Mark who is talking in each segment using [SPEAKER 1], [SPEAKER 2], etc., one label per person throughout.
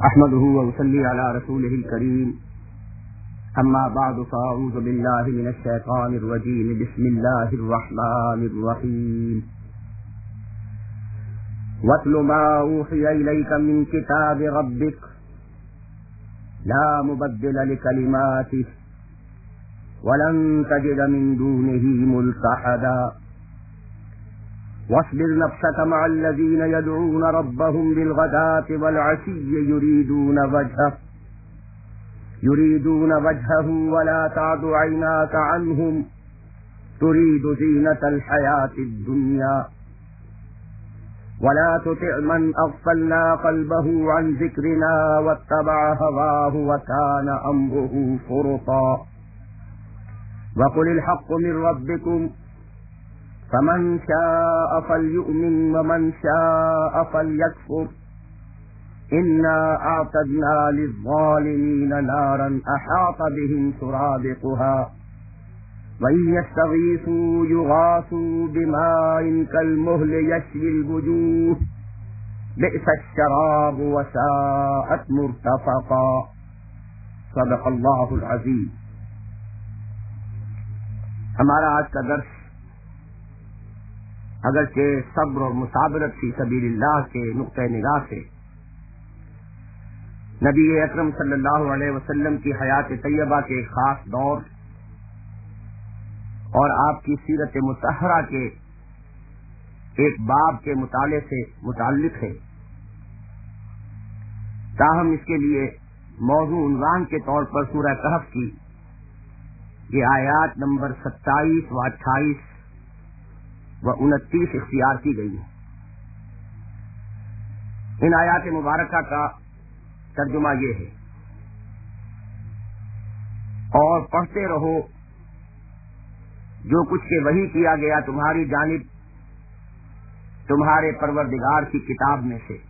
[SPEAKER 1] احمده وصلی علی رسوله الکریم اما بعد فاعوذ باللہ من الشیطان الرجیم بسم اللہ الرحمن الرحیم واتل ما اوحی الیک من کتاب ربک لا مبدل لکلماتہ ولن تجد من دونه ملتحدا واصبر نفسك مع الذين يدعون ربهم بالغداة والعشي يريدون وجهه ولا تعد عيناك عنهم تريد زينة الحياة الدنيا ولا تطع من أغفلنا قلبه عن ذكرنا واتبع هواه وكان أمره فرطا وقل الحق من ربكم فمن شاء فليؤمن ومن شاء فليكفر إنا أعتدنا للظالمين نارا أحاط بهم سرادقها وإن يستغيثوا يغاثوا بماء كالمهل يشوي الوجوه بئس الشراب وساءت مرتفقا صدق اللہ العظیم. ہمارا آج کا درس اگرچہ صبر اور مثابرت فی سبیل اللہ کے نقطہ نگاہ سے نبی اکرم صلی اللہ علیہ وسلم کی حیات طیبہ کے ایک خاص دور اور آپ کی سیرت مطہرہ کے ایک باب کے مطالعے سے متعلق ہے، تاہم اس کے لیے موضوع عنوان کے طور پر سورہ کہف کی یہ آیات نمبر 27 و 28 و 29 اختیار کی گئی ہے. ان آیات مبارکہ کا ترجمہ یہ ہے: اور پڑھتے رہو جو کچھ کہ وحی کیا گیا تمہاری جانب تمہارے پروردگار کی کتاب میں سے،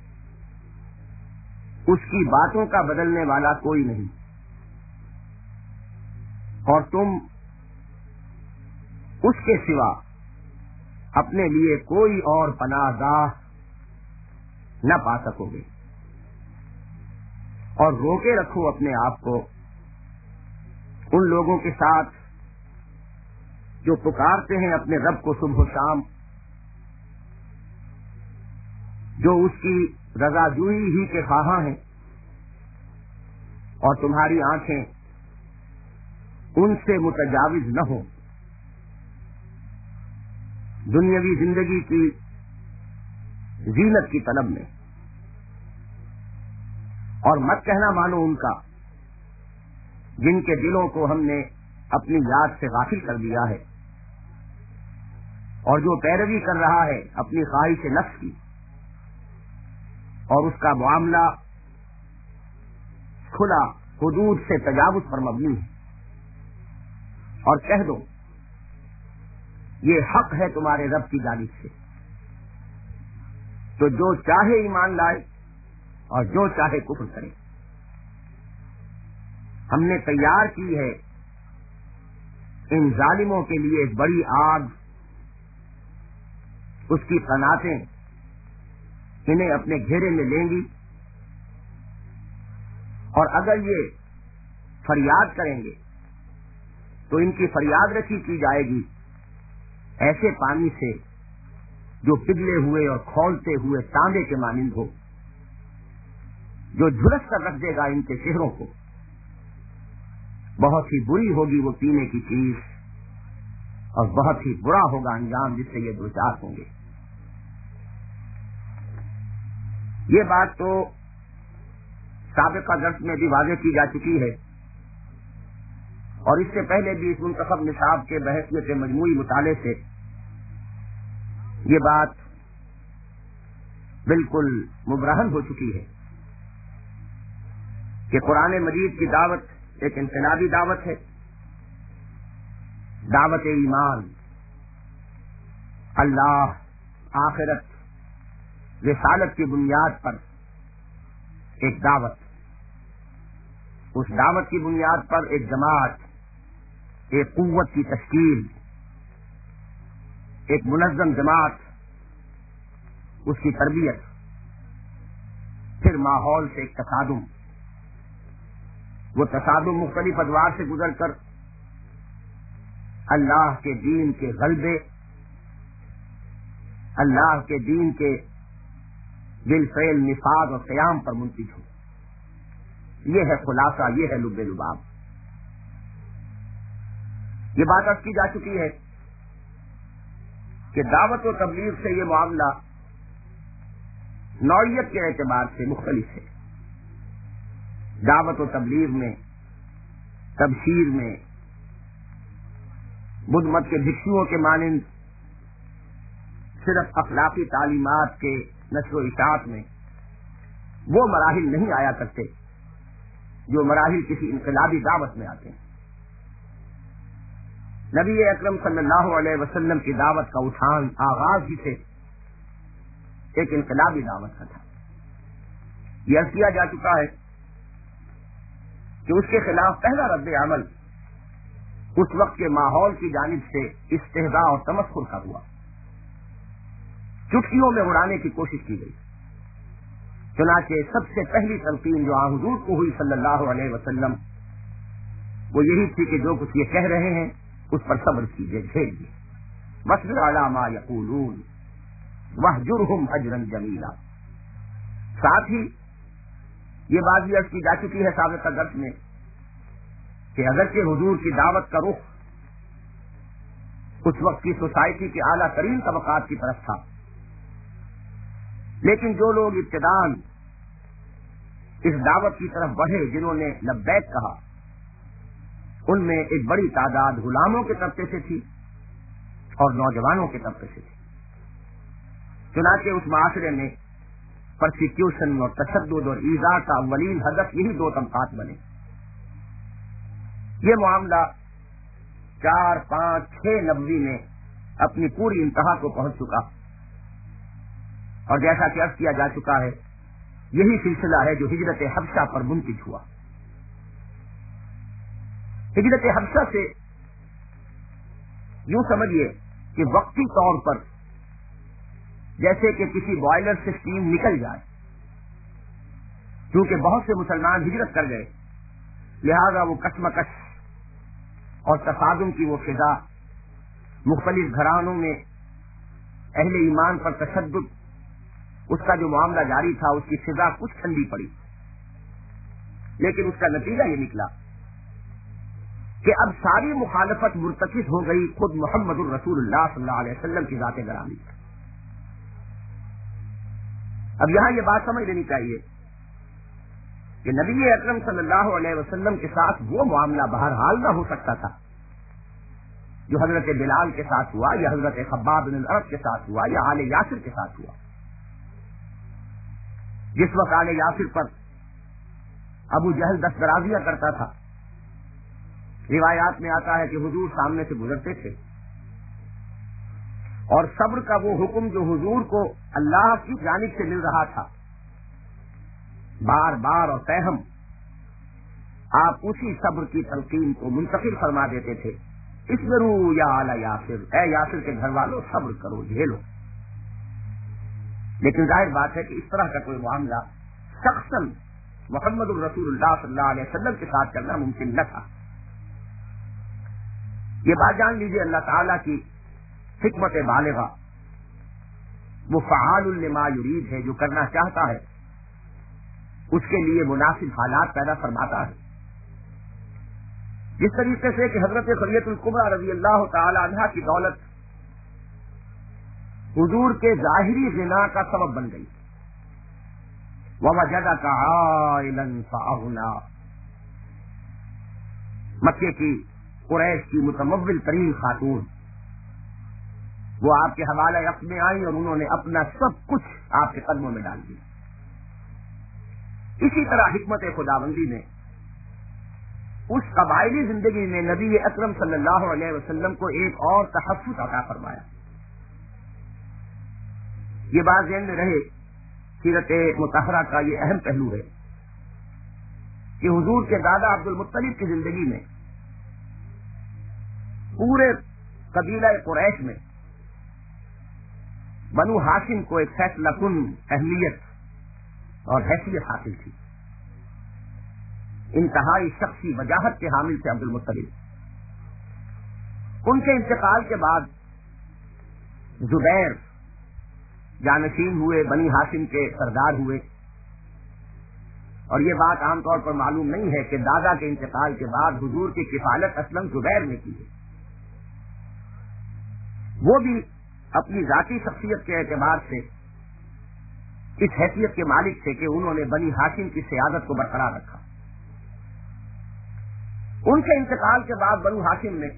[SPEAKER 1] اس کی باتوں کا بدلنے والا کوئی نہیں، اور تم اس کے سوا اپنے لیے کوئی اور پناہ گاہ نہ پا سکو گے، اور روکے رکھو اپنے آپ کو ان لوگوں کے ساتھ جو پکارتے ہیں اپنے رب کو صبح و شام، جو اس کی رضا جوئی ہی کے خواہاں ہیں، اور تمہاری آنکھیں ان سے متجاوز نہ ہو دنیاوی زندگی کی زینت کی طلب میں، اور مت کہنا مانو ان کا جن کے دلوں کو ہم نے اپنی یاد سے غافل کر دیا ہے، اور جو پیروی کر رہا ہے اپنی خواہش نفس کی، اور اس کا معاملہ کھلا حدود سے تجاوز پر مبنی ہے. اور کہہ دو یہ حق ہے تمہارے رب کی جانب سے، تو جو چاہے ایمان لائے اور جو چاہے کفر کرے. ہم نے تیار کی ہے ان ظالموں کے لیے ایک بڑی آگ، اس کی قناتیں انہیں اپنے گھیرے میں لیں گی، اور اگر یہ فریاد کریں گے تو ان کی فریاد رسی کی جائے گی ایسے پانی سے جو پگھلے ہوئے اور کھولتے ہوئے تانبے کے مانند ہو، جو جھلس کر رکھ دے گا ان کے چہروں کو. بہت ہی بری ہوگی وہ پینے کی چیز، اور بہت ہی برا ہوگا انجام جس سے یہ دوچار ہوں گے. یہ بات تو سابقہ درس میں بھی واضح کی جا چکی ہے، اور اس سے پہلے بھی اس منتخب نصاب کے بحیثیت مجموعی مطالعے سے یہ بات بالکل مبرہن ہو چکی ہے کہ قرآن مجید کی دعوت ایک انقلابی دعوت ہے، دعوت ایمان، اللہ، آخرت، رسالت کی بنیاد پر ایک دعوت. اس دعوت کی بنیاد پر ایک جماعت، ایک قوت کی تشکیل، ایک منظم جماعت، اس کی تربیت. پھر ماحول سے ایک تصادم، وہ تصادم مختلف ادوار سے گزر کر اللہ کے دین کے غلبے، اللہ کے دین کے بالفعل نفاذ اور قیام پر منتج ہو. یہ ہے خلاصہ، یہ ہے لب لباب. یہ بات عرض کی جا چکی ہے کہ دعوت و تبلیغ سے یہ معاملہ نوعیت کے اعتبار سے مختلف ہے. دعوت و تبلیغ میں، تبشیر میں، بدھ مت کے بھکشوؤں کے مانند صرف اخلاقی تعلیمات کے نشر و اشاعت میں وہ مراحل نہیں آیا کرتے جو مراحل کسی انقلابی دعوت میں آتے ہیں. نبی اکرم صلی اللہ علیہ وسلم کی دعوت کا اٹھان آغاز ہی سے ایک انقلابی دعوت کا تھا. یہ عرض کیا جا چکا ہے کہ اس کے خلاف پہلا رد عمل اس وقت کے ماحول کی جانب سے استہزاء اور تمسخر کا ہوا. چٹکیوں میں اڑانے کی کوشش کی گئی. چنانچہ سب سے پہلی تلقین جو حضور کو ہوئی صلی اللہ علیہ وسلم وہ یہی تھی کہ جو کچھ یہ کہہ رہے ہیں اس پر صبر کیجیے، جھیلیے. واصبر علی ما یقولون واہجرہم ہجرا جمیلا. ساتھ ہی یہ بات بھی عرض کی جا چکی ہے سابقہ درس میں کہ اگرچہ حضور کی دعوت کا رخ اس وقت کی سوسائٹی کے اعلیٰ ترین طبقات کی طرف تھا، لیکن جو لوگ ابتداءً اس دعوت کی طرف بڑھے، جنہوں نے لبیک کہا، ان میں ایک بڑی تعداد غلاموں کے طبقے سے تھی اور نوجوانوں کے طبقے سے تھی. چنانچہ اس معاشرے میں پرسیکیوشن اور تشدد اور ایذاء کا اولین ہدف یہی دو طبقات بنے. یہ معاملہ 4، 5، 6 نبوی میں اپنی پوری انتہا کو پہنچ چکا، اور جیسا کہ عرض کیا جا چکا ہے یہی سلسلہ ہے جو ہجرت حبشہ پر منتج ہوا. ہجرت حبشہ سے یوں سمجھیے کہ وقتی طور پر جیسے کہ کسی بوائلر سے اسٹیم نکل جائے، کیونکہ بہت سے مسلمان ہجرت کر گئے، لہذا وہ کشمکش اور تصادم کی وہ فضا، مختلف گھرانوں میں اہل ایمان پر تشدد، اس کا جو معاملہ جاری تھا، اس کی فضا کچھ ٹھنڈی پڑی. لیکن اس کا نتیجہ یہ نکلا کہ اب ساری مخالفت مرتکز ہو گئی خود محمد الرسول اللہ صلی اللہ علیہ وسلم کی ذات گرامی. اب یہاں یہ بات سمجھ لینی چاہیے کہ نبی اکرم صلی اللہ علیہ وسلم کے ساتھ وہ معاملہ بہرحال نہ ہو سکتا تھا جو حضرت بلال کے ساتھ ہوا، یا حضرت خباب بن الارت کے ساتھ ہوا، یا آل یاسر کے ساتھ ہوا. جس وقت آل یاسر پر ابو جہل دستدرازیاں کرتا تھا، روایات میں آتا ہے کہ حضور سامنے سے گزرتے تھے اور صبر کا وہ حکم جو حضور کو اللہ کی جانب سے مل رہا تھا، بار بار اور تہم آپ اسی صبر کی تلقین کو منتقل فرما دیتے تھے. اصبروا یا آل یاسر، اے یاسر کے گھر والوں صبر کرو، جھیلو. لیکن ظاہر بات ہے کہ اس طرح کا کوئی معاملہ شخصاً محمد الرسول اللہ صلی اللہ علیہ وسلم کے ساتھ کرنا ممکن نہ تھا. یہ بات جان لیجیے، اللہ تعالیٰ کی حکمت بالغہ، وہ فعال لما یرید ہے، جو کرنا چاہتا ہے اس کے لیے مناسب حالات پیدا فرماتا ہے. جس طریقے سے کہ حضرت خدیجہ الکبریٰ رضی اللہ تعالی عنہا کی دولت حضور کے ظاہری غنا کا سبب بن گئی. وَوَجَدَكَ عَائِلًا فَأَغْنَىٰ، مکے کی قریش کی متمول ترین خاتون، وہ آپ کے حوالے عقد میں آئی اور انہوں نے اپنا سب کچھ آپ کے قدموں میں ڈال دیا. اسی طرح حکمت خداوندی نے اس قبائلی زندگی میں نبی اکرم صلی اللہ علیہ وسلم کو ایک اور تحفظ عطا فرمایا. یہ بات ذہن میں رہے، سیرت مطہرہ کا یہ اہم پہلو ہے کہ حضور کے دادا عبد المطلب کی زندگی میں پورے قبیلہ قریش میں بنو ہاشم کو ایک فیصلہ کن اہمیت اور حیثیت حاصل تھی. انتہائی شخصی وجاہت کے حامل تھے عبد المطلب. ان کے انتقال کے بعد زبیر جانشین ہوئے، بنی ہاشم کے سردار ہوئے. اور یہ بات عام طور پر معلوم نہیں ہے کہ دادا کے انتقال کے بعد حضور کی کفالت اصلاً زبیر نے کی ہے. وہ بھی اپنی ذاتی شخصیت کے اعتبار سے اس حیثیت کے مالک تھے کہ انہوں نے بنی ہاشم کی سیادت کو برقرار رکھا. ان کے انتقال کے بعد بنو ہاشم نے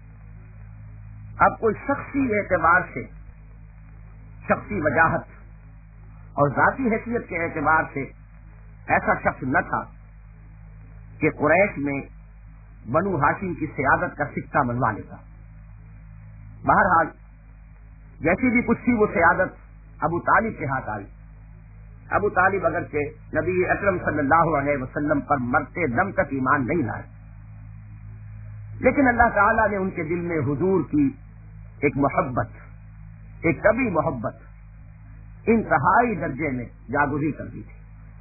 [SPEAKER 1] اب کوئی شخصی اعتبار سے، شخصی وجاہت اور ذاتی حیثیت کے اعتبار سے ایسا شخص نہ تھا کہ قریش میں بنو ہاشم کی سیادت کا سکہ منوا لیتا. بہرحال جیسی بھی کچھ تھی وہ سیادت ابو طالب کے ہاتھ آئی. ابو طالب اگرچہ نبی اکرم صلی اللہ علیہ وسلم پر مرتے دم تک ایمان نہیں لائے، لیکن اللہ تعالیٰ نے ان کے دل میں حضور کی ایک محبت، ایک طبی محبت انتہائی درجے میں جاگزی کر دی تھی،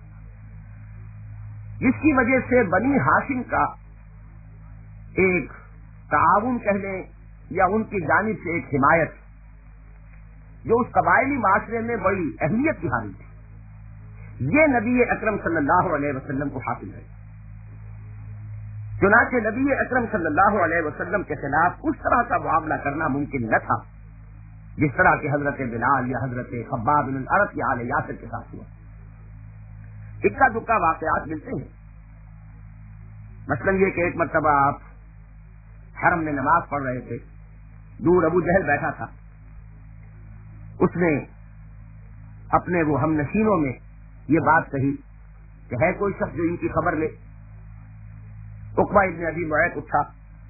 [SPEAKER 1] جس کی وجہ سے بنی ہاشم کا ایک تعاون کہہ لیں یا ان کی جانب سے ایک حمایت جو اس قبائلی معاشرے میں بڑی اہمیت کی حامل تھی، یہ نبی اکرم صلی اللہ علیہ وسلم کو حاصل ہے. چنانچہ نبی اکرم صلی اللہ علیہ وسلم کے خلاف اس طرح کا معاملہ کرنا ممکن نہ تھا جس طرح کہ حضرت بلال یا حضرت خباب بن الارت یا آل یاسر کے ساتھ ہوا. اکا دکا واقعات ملتے ہیں. مثلا یہ کہ ایک مرتبہ آپ حرم میں نماز پڑھ رہے تھے، دور ابو جہل بیٹھا تھا. اس نے اپنے وہ ہم نشینوں میں یہ بات کہی کہ ہے کوئی شخص جو ان کی خبر لے. عقبہ ابن ابی معیط اٹھا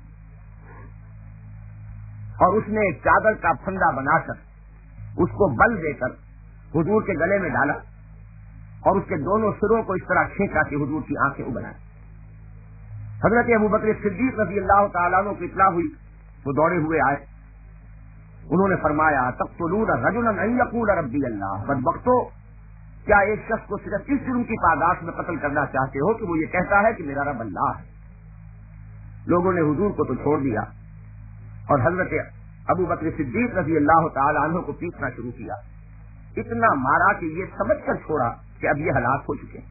[SPEAKER 1] اور اس نے ایک چادر کا پھندا بنا کر اس کو بل دے کر حضور کے گلے میں ڈالا اور اس کے دونوں سروں کو اس طرح کھینچا کہ حضور کی آنکھیں ابل آئیں. حضرت ابو بکر صدیق رضی اللہ تعالیٰ عنہ کو اطلاع ہوئی، وہ دوڑے ہوئے آئے. انہوں نے فرمایا تقتلون رجلا ان یقول ربی اللہ، بدبختو کیا ایک شخص کو صرف اس جرم کی پاداش میں قتل کرنا چاہتے ہو کہ وہ یہ کہتا ہے کہ میرا رب اللہ ہے. لوگوں نے حضور کو تو چھوڑ دیا اور حضرت ابو بکر صدیق رضی اللہ تعالی عنہ کو پیٹنا شروع کیا. اتنا مارا کہ یہ سمجھ کر چھوڑا کہ اب یہ ہلاک ہو چکے.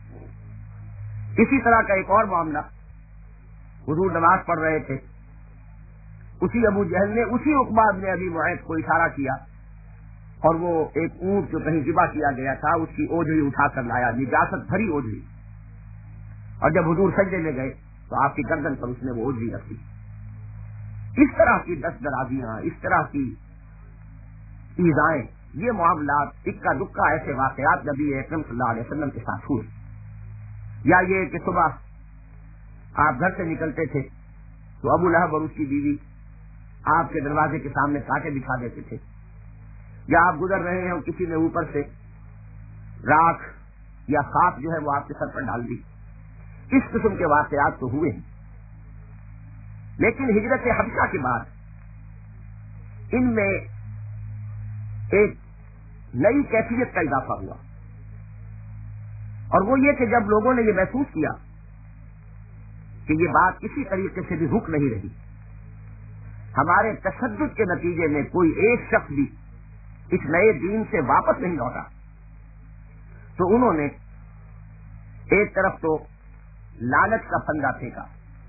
[SPEAKER 1] اسی طرح کا ایک اور معاملہ، حضور نماز پڑھ رہے تھے، اسی ابو جہل نے اسی عقبہ بن ابی معیط کو اشارہ کیا اور وہ ایک اونٹ جو کہیں ذبح کیا گیا تھا اس کی اوجھڑی اٹھا کر لایا، نجاست بھری اوجھڑی. اور جب حضور سجدے میں گئے تو آپ کی گردن پر اس نے وہ اوجھڑی رکھی. اس طرح کی دست درازیاں، اس طرح کی ایذائیں، یہ معاملات اکا دکا ایسے واقعات نبی اکرم صلی اللہ علیہ وسلم کے ساتھ ہوئے. یا یہ کہ صبح آپ گھر سے نکلتے تھے تو ابو لہب اور اس کی بیوی آپ کے دروازے کے سامنے کانٹے بچھا دیتے تھے، یا آپ گزر رہے ہیں اور کسی نے اوپر سے راکھ یا خاک جو ہے وہ آپ کے سر پر ڈال دی. اس قسم کے واقعات تو ہوئے ہیں. لیکن ہجرت حبشہ کے بعد ان میں ایک نئی کیفیت کا اضافہ ہوا، اور وہ یہ کہ جب لوگوں نے یہ محسوس کیا کہ یہ بات کسی طریقے سے بھی رک نہیں رہی، ہمارے تشدد کے نتیجے میں کوئی ایک شخص بھی اس نئے دین سے واپس نہیں لوٹا، تو انہوں نے ایک طرف تو لالچ کا پھندا پھینکا.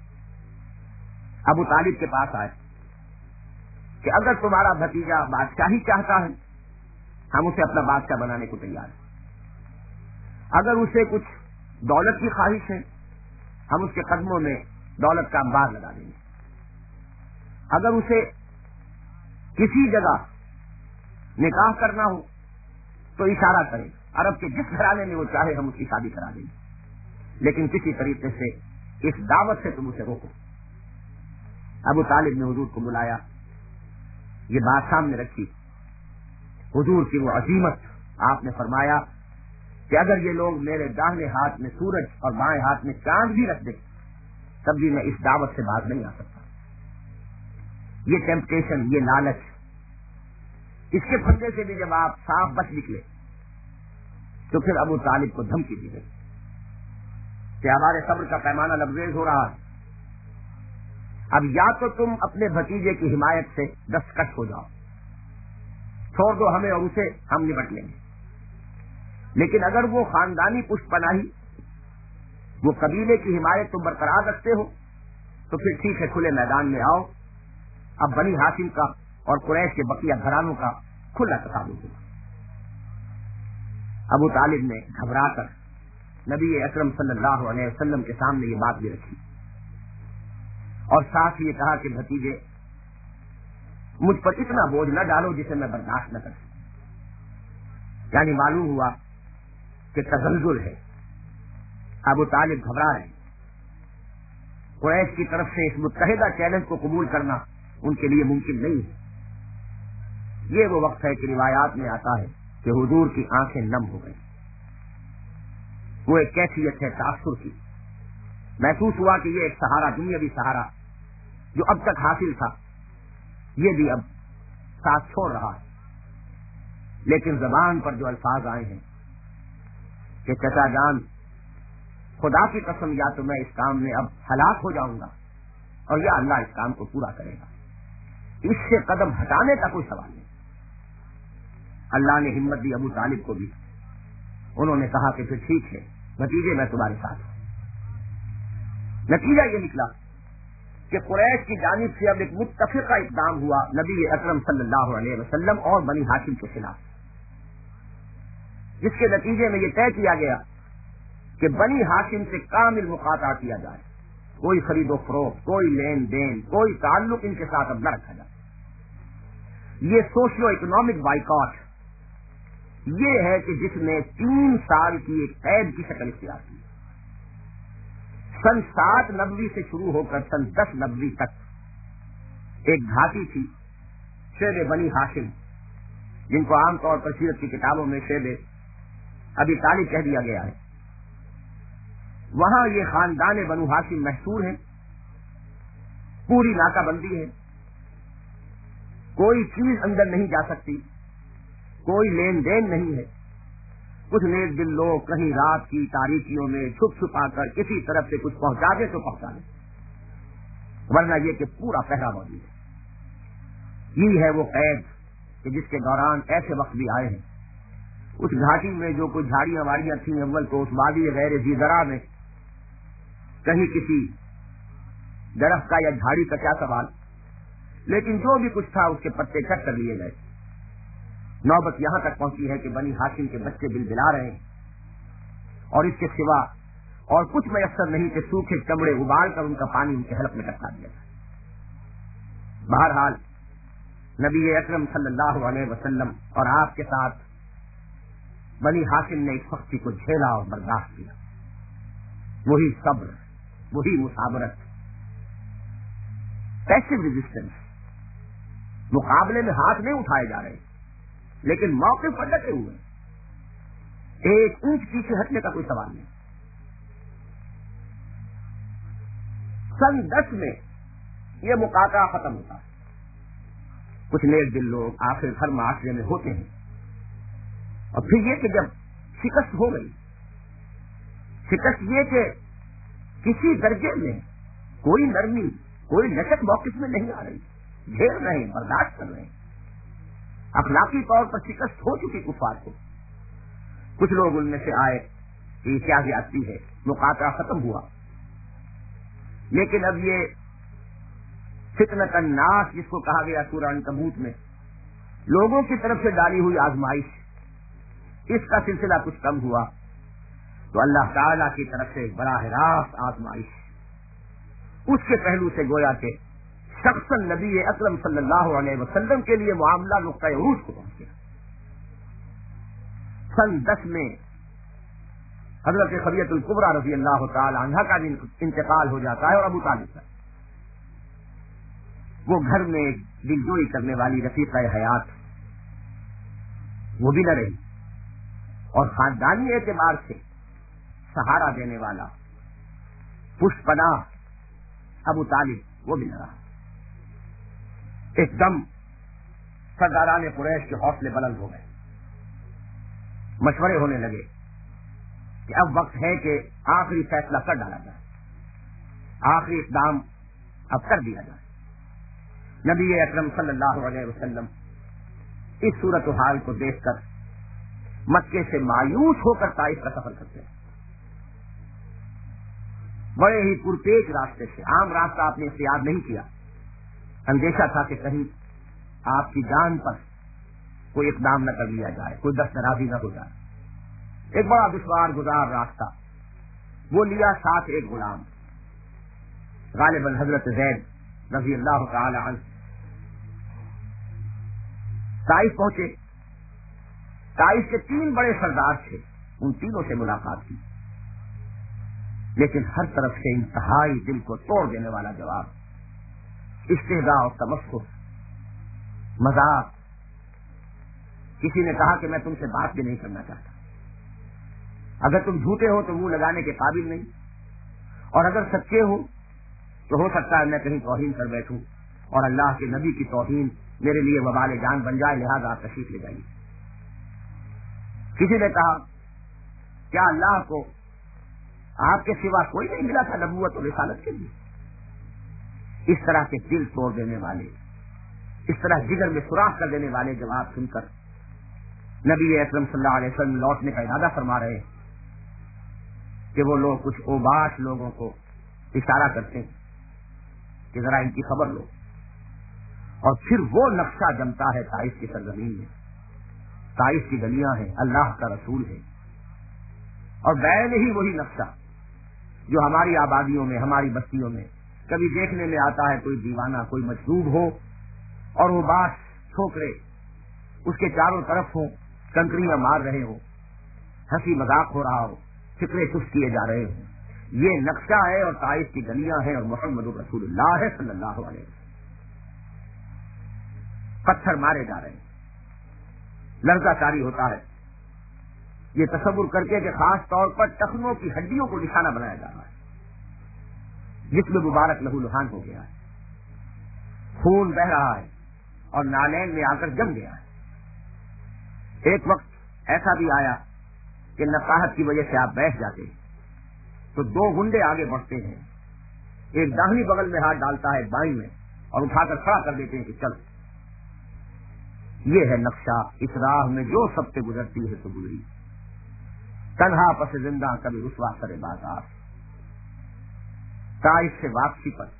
[SPEAKER 1] ابو طالب کے پاس آئے کہ اگر تمہارا بھتیجا بادشاہی چاہتا ہے ہم اسے اپنا بادشاہ بنانے کو تیار ہیں، اگر اسے کچھ دولت کی خواہش ہے ہم اس کے قدموں میں دولت کا انبار لگا دیں گے، اگر اسے کسی جگہ نکاح کرنا ہو تو اشارہ کرے، عرب کے جس گھرانے میں وہ چاہے ہم اس کی شادی کرا دیں گے، لیکن کسی طریقے سے اس دعوت سے تم اسے روکو. ابو طالب نے حضور کو بلایا، یہ بات سامنے رکھی، حضور کی وہ عظیمت. آپ نے فرمایا کہ اگر یہ لوگ میرے داہنے ہاتھ میں سورج اور بائیں ہاتھ میں چاند بھی رکھ دیں تب بھی میں اس دعوت سے باز نہیں آ سکتا. یہ ٹیمپٹیشن، یہ لالچ، اس کے پھندے سے بھی جب آپ صاف بچ نکلے تو پھر ابو طالب کو دھمکی دی گئی کہ ہمارے صبر کا پیمانہ لبریز ہو رہا ہے، اب یا تو تم اپنے بھتیجے کی حمایت سے دستکش ہو جاؤ، چھوڑ دو ہمیں اور اسے، ہم نپٹ لیں گے، لیکن اگر وہ خاندانی پشت پناہی، وہ قبیلے کی حمایت تم برقرار رکھتے ہو تو پھر ٹھیک ہے، کھلے میدان میں آؤ، اب بنی ہاشم کا اور قریش کے بقیہ گھرانوں کا کھلا تقابل ہوگا۔ ابو طالب نے گھبرا کر نبی اکرم صلی اللہ علیہ وسلم کے سامنے یہ بات بھی رکھی اور ساتھ یہ کہا کہ بھتیجے، مجھ پر اتنا بوجھ نہ ڈالو جسے میں برداشت نہ کر سکوں۔ یعنی معلوم ہوا کہ تزلزل ہے، ابو طالب گھبرا رہے ہیں، قریش کی طرف سے اس متحدہ چیلنج کو قبول کرنا ان کے لیے ممکن نہیں ہے۔ یہ وہ وقت ہے کہ روایات میں آتا ہے کہ حضور کی آنکھیں نم ہو گئی، وہ ایک کیفیت ہے تاثر کی، محسوس ہوا کہ یہ ایک سہارا، دنیاوی سہارا جو اب تک حاصل تھا یہ بھی اب ساتھ چھوڑ رہا ہے، لیکن زبان پر جو الفاظ آئے ہیں کہ چچا جان خدا کی قسم یا تو میں اس کام میں اب ہلاک ہو جاؤں گا اور یا اللہ اس کام کو پورا کرے گا، اس سے قدم ہٹانے کا کوئی سوال نہیں۔ اللہ نے ہمت دی ابو طالب کو بھی، انہوں نے کہا کہ پھر ٹھیک ہے بھتیجے، میں تمہارے ساتھ ہوں۔ نتیجہ یہ نکلا کہ قریش کی جانب سے اب ایک متفقہ اقدام ہوا نبی اکرم صلی اللہ علیہ وسلم اور بنی ہاشم کے خلاف، جس کے نتیجے میں یہ طے کیا گیا کہ بنی ہاشم سے کامل مقاطعہ کیا جائے، کوئی خرید و فروخت، کوئی لین دین، کوئی تعلق ان کے ساتھ اب نہ رکھا جائے۔ یہ سوشیو اکنامک بائیکاٹ یہ ہے کہ جس نے 3 سال کی ایک قید کی شکل اختیار کی۔ سن 7 نبوی سے شروع ہو کر سن 10 نبوی تک ایک گھاٹی تھی شیب بنی ہاشم، جن کو عام طور پر سیرت کی کتابوں میں شیب ابی طالب کہہ دیا گیا ہے۔ وہاں یہ خاندان بنو ہاشم محصور ہے، پوری ناکہ بندی ہے، کوئی چیز اندر نہیں جا سکتی، کوئی لین دین نہیں ہے۔ کچھ نیک دل لوگ کہیں رات کی تاریکیوں میں چھپ چھپا کر کسی طرف سے کچھ پہنچا دے تو پہنچا دے، ورنہ یہ کہ پورا پہرا موجود ہے۔ یہ ہے وہ قید کہ جس کے دوران ایسے وقت بھی آئے ہیں، اس گھاٹی میں جو کچھ جھاڑیاں واڑیاں تھیں اول تو اس وادی غیر ذی زرع میں کہیں کسی درخت کا یا جھاڑی کا کیا سوال، لیکن جو بھی کچھ تھا اس کے پتے کٹ کر لیے گئے۔ نوبت یہاں تک پہنچی ہے کہ بنی ہاشم کے بچے بلبلا رہے ہیں اور اس کے سوا اور کچھ میسر نہیں کہ سوکھے چمڑے ابال کر ان کا پانی ان کے حلق میں ٹکرا دیا جائے۔ بہرحال نبی اکرم صلی اللہ علیہ وسلم اور آپ کے ساتھ بنی ہاشم نے اس سختی کو جھیلا اور برداشت کیا، وہی صبر، وہی مثابرت، پیسو ریزسٹنس، مقابلے میں ہاتھ نہیں اٹھائے جا رہے لیکن موقف پر ڈٹے ہوئے، ایک اونچ پیچھے ہٹنے کا کوئی سوال نہیں۔ سن 10 میں یہ مقاطعہ ختم ہوتا ہے، کچھ نیک دل لوگ آخر ہر معاشرے میں ہوتے ہیں، اور پھر یہ کہ جب شکست ہو گئی، شکست یہ کہ کسی درجے میں کوئی نرمی، کوئی لچک موقف میں نہیں آ رہی، جھیل رہے ہیں، برداشت کر رہے ہیں، اخلاقی طور پر شکست ہو چکی کفار کو۔ کچھ لوگ ان میں سے آئے کہ یہ کیا زیادتی ہے، مقاطعہ ختم ہوا، لیکن اب یہ فتنۃ الناس جس کو کہا گیا سورہ عنکبوت میں، لوگوں کی طرف سے ڈالی ہوئی آزمائش، اس کا سلسلہ کچھ کم ہوا تو اللہ تعالی کی طرف سے براہ راست آزمائش، اس کے پہلو سے گویا کہ شخصاً نبی اکرم صلی اللہ علیہ وسلم کے لیے معاملہ نقطۂ عروج کو پہنچ گیا۔ سن 10 میں حضرت خدیجہ الکبریٰ رضی اللہ تعالی عنہا کا انتقال ہو جاتا ہے، اور ابو طالب کا وہ گھر میں دلجوئی کرنے والی رفیقہ حیات وہ بھی نہ رہی، اور خاندانی اعتبار سے سہارا دینے والا پشت پناہ ابو طالب وہ بھی نہ رہا۔ ایک دم سرداران قریش کے حوصلے بلند ہو گئے، مشورے ہونے لگے کہ اب وقت ہے کہ آخری فیصلہ کر ڈالا جائے، آخری اقدام اب کر دیا جائے۔ نبی اکرم صلی اللہ علیہ وسلم اس صورتحال کو دیکھ کر مکے سے مایوس ہو کر طائف کا سفر کرتے ہیں، بڑے ہی پرپیچ راستے سے، عام راستہ آپ نے اختیار نہیں کیا، اندیشہ تھا کہ کہیں آپ کی جان پر کوئی اقدام نہ کر لیا جائے، کوئی دست درازی نہ ہو جائے۔ ایک بڑا دشوار گزار راستہ، وہ لیا ساتھ ایک غلام، غالباً حضرت زید رضی اللہ تعالی عنہ۔ طائف پہنچے، طائف کے 3 بڑے سردار تھے، ان تینوں سے ملاقات کی، لیکن ہر طرف سے انتہائی دل کو توڑ دینے والا جواب، استہزاء اور تمسخر، مذاق۔ کسی نے کہا کہ میں تم سے بات بھی نہیں کرنا چاہتا، اگر تم جھوٹے ہو تو منہ لگانے کے قابل نہیں، اور اگر سچے ہو تو ہو سکتا ہے میں کہیں توہین کر بیٹھوں اور اللہ کے نبی کی توہین میرے لیے وبال جان بن جائے، لہذا آپ تشریف لے جائیے۔ کسی نے کہا کیا اللہ کو آپ کے سوا کوئی نہیں ملا تھا نبوت اور رسالت کے لیے؟ اس طرح کے دل توڑ دینے والے، اس طرح جگر میں سوراخ کر دینے والے جواب سن کر نبی اکرم صلی اللہ علیہ وسلم لوٹنے کا ارادہ فرما رہے کہ وہ لوگ کچھ اوباش لوگوں کو اشارہ کرتے ہیں کہ ذرا ان کی خبر لو، اور پھر وہ نقشہ جمتا ہے طائف کی سرزمین میں، طائف کی گلیاں ہیں، اللہ کا رسول ہے، اور بین ہی وہی نقشہ جو ہماری آبادیوں میں، ہماری بستیوں میں کبھی دیکھنے میں آتا ہے، کوئی دیوانہ، کوئی مجذوب ہو اور وہ باس ٹھوکرے اس کے چاروں طرف ہوں، کنکریاں مار رہے ہوں، ہنسی مذاق ہو رہا ہو، فکرے چست کیے جا رہے ہوں، یہ نقشہ ہے اور طائف کی گلیاں ہیں اور محمد رسول اللہ ہے صلی اللہ علیہ وسلم۔ پتھر مارے جا رہے ہیں، لرزہ طاری ہوتا ہے، یہ تصور کر کے کہ خاص طور پر ٹخنوں کی ہڈیوں کو نشانہ بنایا جا رہا ہے، جسم مبارک لہو لہان ہو گیا ہے، خون بہ رہا ہے اور نالین میں آ کر جم گیا ہے۔ ایک وقت ایسا بھی آیا کہ نقاہت کی وجہ سے آپ بیٹھ جاتے تو 2 گنڈے آگے بڑھتے ہیں، ایک داہنی بغل میں ہاتھ ڈالتا ہے بائیں میں اور اٹھا کر کھڑا کر دیتے ہیں کہ چل۔ یہ ہے نقشہ، اس راہ میں جو سب سے گزرتی ہے تو گزری، تنہا پس زندہ کبھی رسوا کرے بازار۔ طائف سے واپسی پر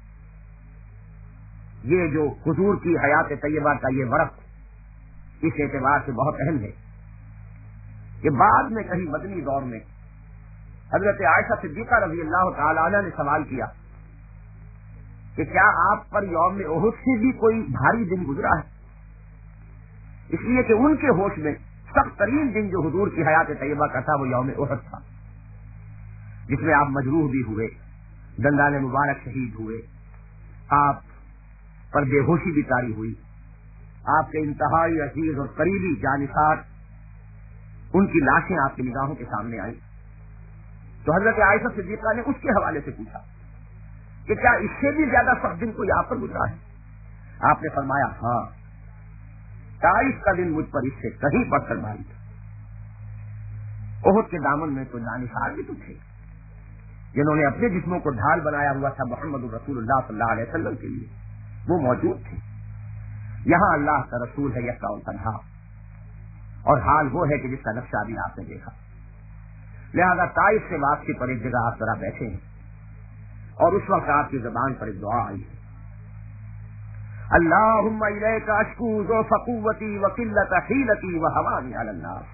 [SPEAKER 1] یہ جو حضور کی حیات طیبہ کا یہ ورق اس اعتبار سے بہت اہم ہے کہ بعد میں کہیں مدنی دور میں حضرت عائشہ صدیقہ رضی اللہ تعالی عنہ نے سوال کیا کہ کیا آپ پر یوم احد سے بھی کوئی بھاری دن گزرا ہے؟ اس لیے کہ ان کے ہوش میں سخت ترین دن جو حضور کی حیات طیبہ کا تھا وہ یوم احد تھا، جس میں آپ مجروح بھی ہوئے، دندان مبارک شہید ہوئے، آپ پر بے ہوشی بھی طاری ہوئی، آپ کے انتہائی عزیز اور قریبی جانثار ان کی لاشیں آپ کی نگاہوں کے سامنے آئیں۔ تو حضرت عائشہ صدیقہ نے اس کے حوالے سے پوچھا کہ کیا اس سے بھی زیادہ سخت دن کوئی آپ پر گزرا ہے؟ آپ نے فرمایا ہاں، طائف کا دن مجھ پر اس سے کہیں بڑھ کر بھاری تھا۔ احد کے دامن میں تو جانثار بھی تو تھے جنہوں نے اپنے جسموں کو ڈھال بنایا ہوا تھا محمد رسول اللہ صلی اللہ علیہ وسلم کے لیے، وہ موجود تھے۔ یہاں اللہ کا رسول ہے یکا اور تنہا، اور حال وہ ہے کہ جس کا نقشہ بھی آپ نے دیکھا۔ لہذا طائف سے واپسی پر ایک جگہ آپ ذرا بیٹھے ہیں، اور اس وقت آپ کی زبان پر ایک دعا آئی ہے، اللہم الیک اشکو ضعف قوتی وقلت حیلتی وہوانی علی الناس۔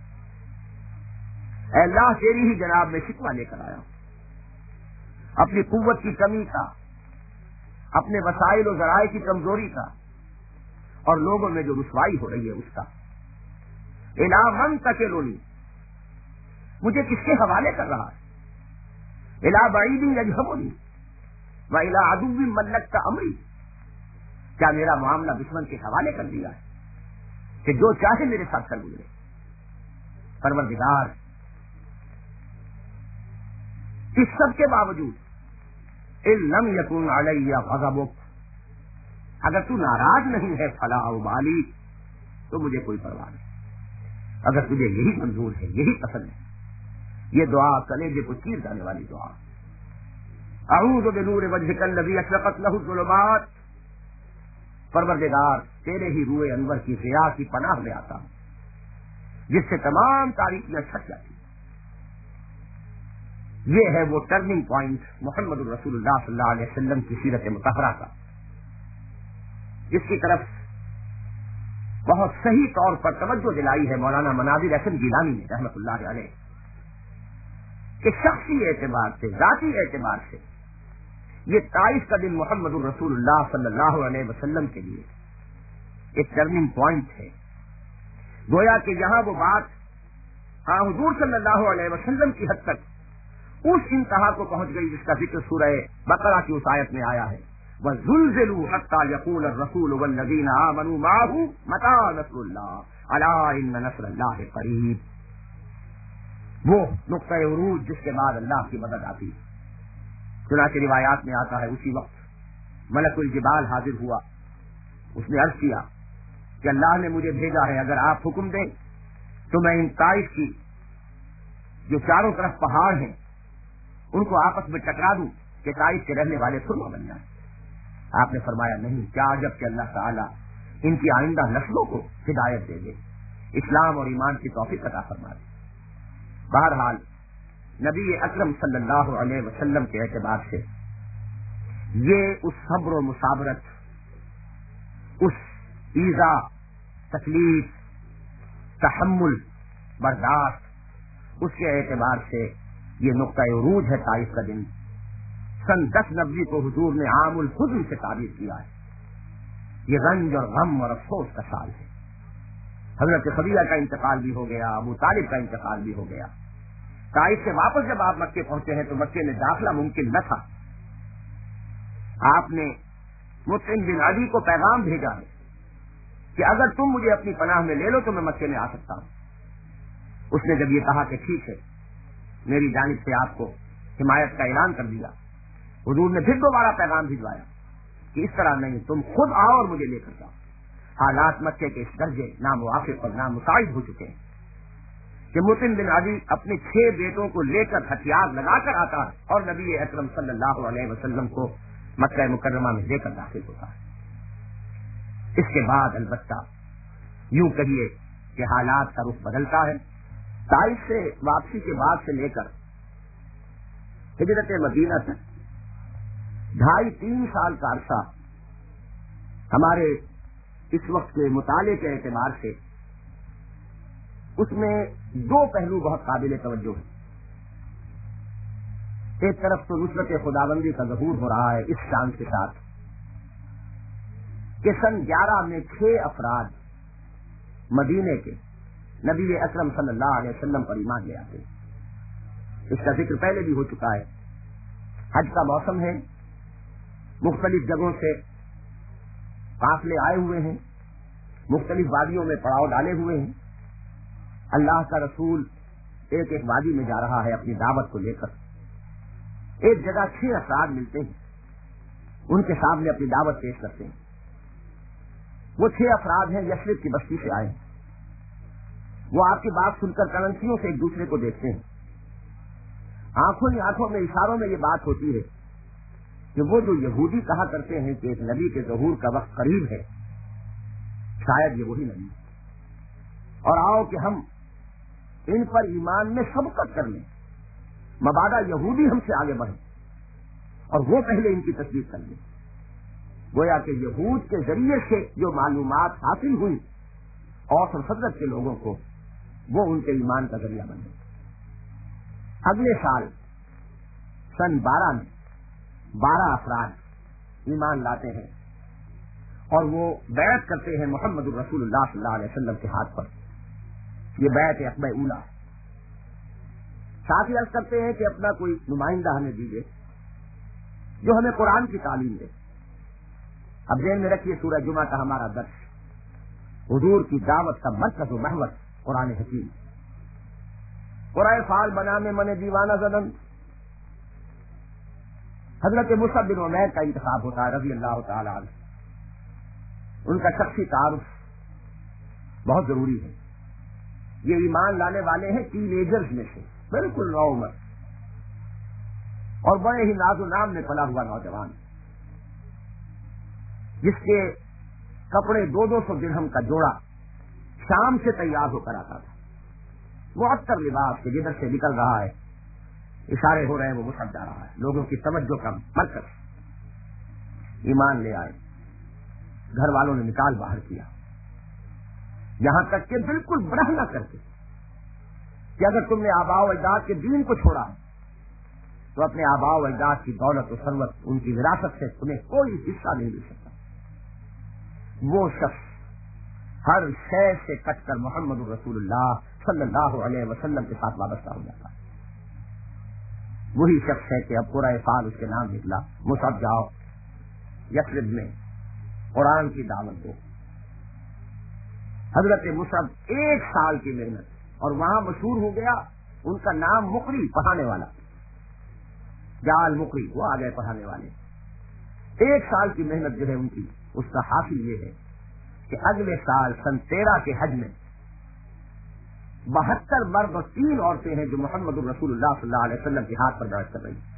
[SPEAKER 1] اے اللہ تیری ہی جناب میں شکوہ لے کر آیا ہوں، اپنی قوت کی کمی کا، اپنے وسائل و ذرائع کی کمزوری کا، اور لوگوں میں جو رسوائی ہو رہی ہے اس کا۔ الی من تکلنی، مجھے کس کے حوالے کر رہا ہے؟ الی بعید یجھبنی والی عدو ملکت امری، کیا میرا معاملہ دشمن کے حوالے کر دیا ہے کہ جو چاہے میرے ساتھ کر گزرے؟ پروردگار، اس سب کے باوجود ان لم یکن علی غضبک، اگر تو ناراض نہیں ہے فلا ابالی، تو مجھے کوئی پرواہ نہیں۔ اگر تجھے یہی منظور ہے، یہی پسند ہے یہ دعا کلیجے کو چیر جانے والی دعا. اعوذ بنور وجهک الذی اشرقت له الظلمات، پروردگار تیرے ہی روئے انور کی ضیاء کی پناہ میں آتا ہوں جس سے تمام تاریکیاں چھٹ جاتی. یہ ہے وہ ٹرننگ پوائنٹ محمد الرسول اللہ صلی اللہ علیہ وسلم کی سیرت مطہرہ کا، جس کی طرف بہت صحیح طور پر توجہ دلائی ہے مولانا مناظر احسن گیلانی نے رحمۃ اللہ علیہ، کہ شخصی اعتبار سے، ذاتی اعتبار سے یہ 23 کا دن محمد الرسول اللہ صلی اللہ علیہ وسلم کے لیے ایک ٹرننگ پوائنٹ ہے. گویا کہ یہاں وہ بات حضور صلی اللہ علیہ وسلم کی حد تک اس انتہا کو پہنچ گئی جس کا ذکر سورہ بقرہ کی اس آیت میں آیا ہے، وَزُلْزِلُوا حَتَّى يَقُولَ الرَّسُولُ وَالَّذِينَ آمَنُوا مَعَهُ مَتَىٰ نَصْرُ اللَّهِ أَلَا إِنَّ نَصْرَ اللَّهِ قَرِيبٌ. وہ نقطۂ عروج جس کے بعد اللہ کی مدد آتی. چنانچہ روایات میں آتا ہے اسی وقت ملک الجبال حاضر ہوا، اس نے عرض کیا کہ اللہ نے مجھے بھیجا ہے، اگر آپ حکم دیں تو میں ان طائف کی جو چاروں طرف پہاڑ ہیں ان کو آپس میں ٹکرا دوں کہ طائف کے رہنے والے سرما بن جائیں. آپ نے فرمایا نہیں، کیا عجب کہ اللہ تعالیٰ ان کی آئندہ نسلوں کو ہدایت دے دے، اسلام اور ایمان کی توفیق عطا فرما دے. بہرحال نبی اکرم صلی اللہ علیہ وسلم کے اعتبار سے یہ اس صبر و مصابرت، اس ایذا، تکلیف، تحمل، برداشت، اس کے اعتبار سے یہ نقطۂ عروج ہے طائف کا دن. سن 1090 کو حضور نے عام الحزن سے تعبیر کیا ہے. یہ رنج اور غم اور افسوس کا سال ہے. حضرت خدیجہ کا انتقال بھی ہو گیا، ابو طالب کا انتقال بھی ہو گیا. طائف سے واپس جب آپ مکے پہنچے ہیں تو مکے میں داخلہ ممکن نہ تھا. آپ نے مطعم بن عدی کو پیغام بھیجا ہے کہ اگر تم مجھے اپنی پناہ میں لے لو تو میں مکے میں آ سکتا ہوں. اس نے جب یہ کہا کہ ٹھیک ہے، میری جانب سے آپ کو حمایت کا اعلان کر دیا، حضور نے پھر دوبارہ پیغام بھجوایا کہ اس طرح نہیں، تم خود آؤ اور مجھے لے کر جاؤ. حالات مکے کے اس درجے ناموافق اور نامساعد ہو چکے ہیں کہ مطعم بن عدی اپنے 6 بیٹوں کو لے کر ہتھیار لگا کر آتا ہے اور نبی اکرم صلی اللہ علیہ وسلم کو مکہ مکرمہ میں لے کر داخل ہوتا ہے. اس کے بعد البتہ یوں کہیے کہ حالات کا رخ بدلتا ہے. طائف سے واپسی کے بعد سے لے کر ہجرت مدینہ تک 2.5-3 سال کا عرصہ ہمارے اس وقت کے مطالعے کے اعتبار سے اس میں 2 پہلو بہت قابل توجہ ہیں. ایک طرف تو نصرت خداوندی کا ظہور ہو رہا ہے اس شان کے ساتھ کہ سن 11 میں 6 افراد مدینے کے نبی اکرم صلی اللہ علیہ وسلم پر ایمان لے آتے. اس کا ذکر پہلے بھی ہو چکا ہے. حج کا موسم ہے، مختلف جگہوں سے قافلے آئے ہوئے ہیں، مختلف وادیوں میں پڑاؤ ڈالے ہوئے ہیں. اللہ کا رسول ایک ایک وادی میں جا رہا ہے اپنی دعوت کو لے کر. ایک جگہ 6 افراد ملتے ہیں، ان کے سامنے اپنی دعوت پیش کرتے ہیں. وہ 6 افراد ہیں، یثرب کی بستی سے آئے ہیں. وہ آپ کی بات سن کر کرنسیوں سے ایک دوسرے کو دیکھتے ہیں. آنکھوں ہی آنکھوں میں، اشاروں میں یہ بات ہوتی ہے کہ وہ جو یہودی کہا کرتے ہیں کہ ایک نبی کے ظہور کا وقت قریب ہے، شاید یہ وہی نبی ہے، اور آؤ کہ ہم ان پر ایمان میں سبقت کر لیں، مبادا یہودی ہم سے آگے بڑھیں اور وہ پہلے ان کی تصدیق کر لیں. گویا کہ یہود کے ذریعے سے جو معلومات حاصل ہوئی اوس اور فضلت کے لوگوں کو، وہ ان کے ایمان کا ذریعہ بن گئی. اگلے سال سن 12 میں 12 افراد ایمان لاتے ہیں اور وہ بیعت کرتے ہیں محمد الرسول اللہ صلی اللہ علیہ وسلم کے ہاتھ پر. یہ بیعت عقبہ اولا ہے. ساتھ ہی عرض کرتے ہیں کہ اپنا کوئی نمائندہ ہمیں دیجیے جو ہمیں قرآن کی تعلیم دے. اب ذہن میں رکھیے سورہ جمعہ کا ہمارا درس، حضور کی دعوت کا مرکز و محور قرآن حکیم. قرآن فال بنا میں من دیوانہ زدن. حضرت مصعب بن عمیر کا انتخاب ہوتا ہے رضی اللہ تعالی عنہ. ان کا شخصی تعارف بہت ضروری ہے. یہ ایمان لانے والے ہیں ٹین ایجرز میں سے، بالکل نو عمر اور بڑے ہی ناز و نام میں پلا ہوا نوجوان، جس کے کپڑے 200 درہم کا جوڑا شام سے تیار ہو کر آتا تھا، معطر لباس کے جدھر سے نکل رہا ہے، اشارے ہو رہے ہیں وہ مصعب جا رہا ہے، لوگوں کی توجہ کا مرکز۔ ایمان لے آئے، گھر والوں نے نکال باہر کیا، یہاں تک کہ بالکل برہ نہ کرتے کہ اگر تم نے آباء و اجداد کے دین کو چھوڑا تو اپنے آباء و اجداد کی دولت و ثروت، ان کی وراثت سے تمہیں کوئی حصہ نہیں مل سکتا۔ وہ شخص ہر شے سے کٹ کر محمد رسول اللہ صلی اللہ علیہ وسلم کے ساتھ وابستہ ہو جاتا ہے۔ وہی شخص ہے کہ اب پورا سال اس کے نام نکلا، مصعب جاؤ یثرب میں قرآن کی دعوت دو۔ حضرت مصعب 1 سال کی محنت، اور وہاں مشہور ہو گیا ان کا نام مقری، پڑھانے والا، جال مقری، وہ آ گئے پڑھانے والے۔ 1 سال کی محنت جو ہے ان کی، اس کا حاصل یہ ہے کہ اگلے سال سن 13 کے حج میں 72 مرد اور 3 عورتیں ہیں جو محمد الرسول اللہ صلی اللہ علیہ وسلم کے ہاتھ پر بیعت کر رہی ہیں،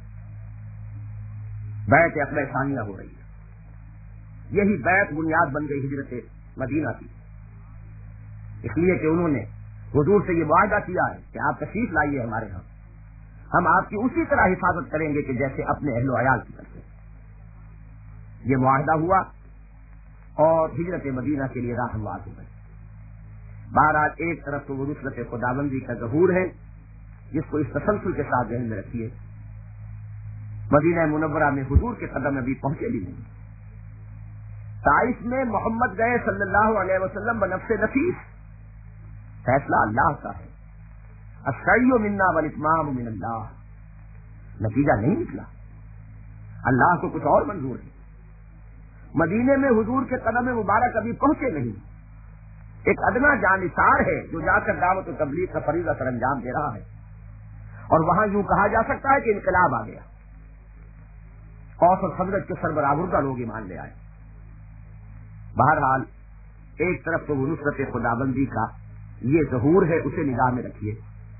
[SPEAKER 1] بیعت عقبہ ثانیہ ہو رہی ہے۔ یہی بیعت بنیاد بن گئی ہجرت مدینہ کی، اس لیے کہ انہوں نے حضور سے یہ معاہدہ کیا ہے کہ آپ تشریف لائیے ہمارے ہاں، ہم آپ کی اسی طرح حفاظت کریں گے کہ جیسے اپنے اہل و عیال کی کرتے ہیں۔ یہ معاہدہ ہوا اور ہجرت مدینہ کے لیے راہ ہموار ہو گئی۔ بہرحال ایک طرف تو وہ نصرت خداوندی کا ظہور ہے جس کو اس تسلسل کے ساتھ ذہن میں رکھیے، مدینہ منورہ میں حضور کے قدم ابھی پہنچے بھی نہیں، طائف میں محمد گئے صلی اللہ علیہ وسلم بنفس نفیس، فیصلہ اللہ کا ہے، السعی منا والاتمام من اللہ، نتیجہ نہیں نکلا، اللہ کو کچھ اور منظور ہے۔ مدینے میں حضور کے قدم مبارک ابھی پہنچے نہیں، ایک ادنا جانثار ہے جو جا کر دعوت و تبلیغ کا فریضہ سر انجام دے رہا ہے، اور وہاں یوں کہا جا سکتا ہے کہ انقلاب آ گیا، اوس اور خزرج کے سربراہ لوگ ایمان لے آئے۔ بہرحال ایک طرف تو وہ نصرت خداوندی کا یہ ظہور ہے، اسے نگاہ میں رکھیے،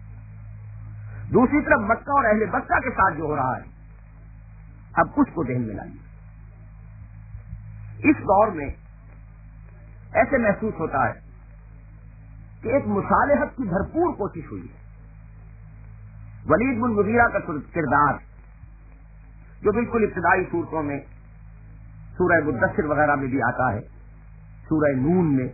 [SPEAKER 1] دوسری طرف مکہ اور اہل مکہ کے ساتھ جو ہو رہا ہے، اب اس کو ذہن میں لائیے۔ اس دور میں ایسے محسوس ہوتا ہے کہ ایک مصالحت کی بھرپور کوشش ہوئی ہے۔ ولید بن مغیرہ کا کردار جو بالکل ابتدائی صورتوں میں سورہ مدثر وغیرہ میں بھی آتا ہے، سورہ نون میں،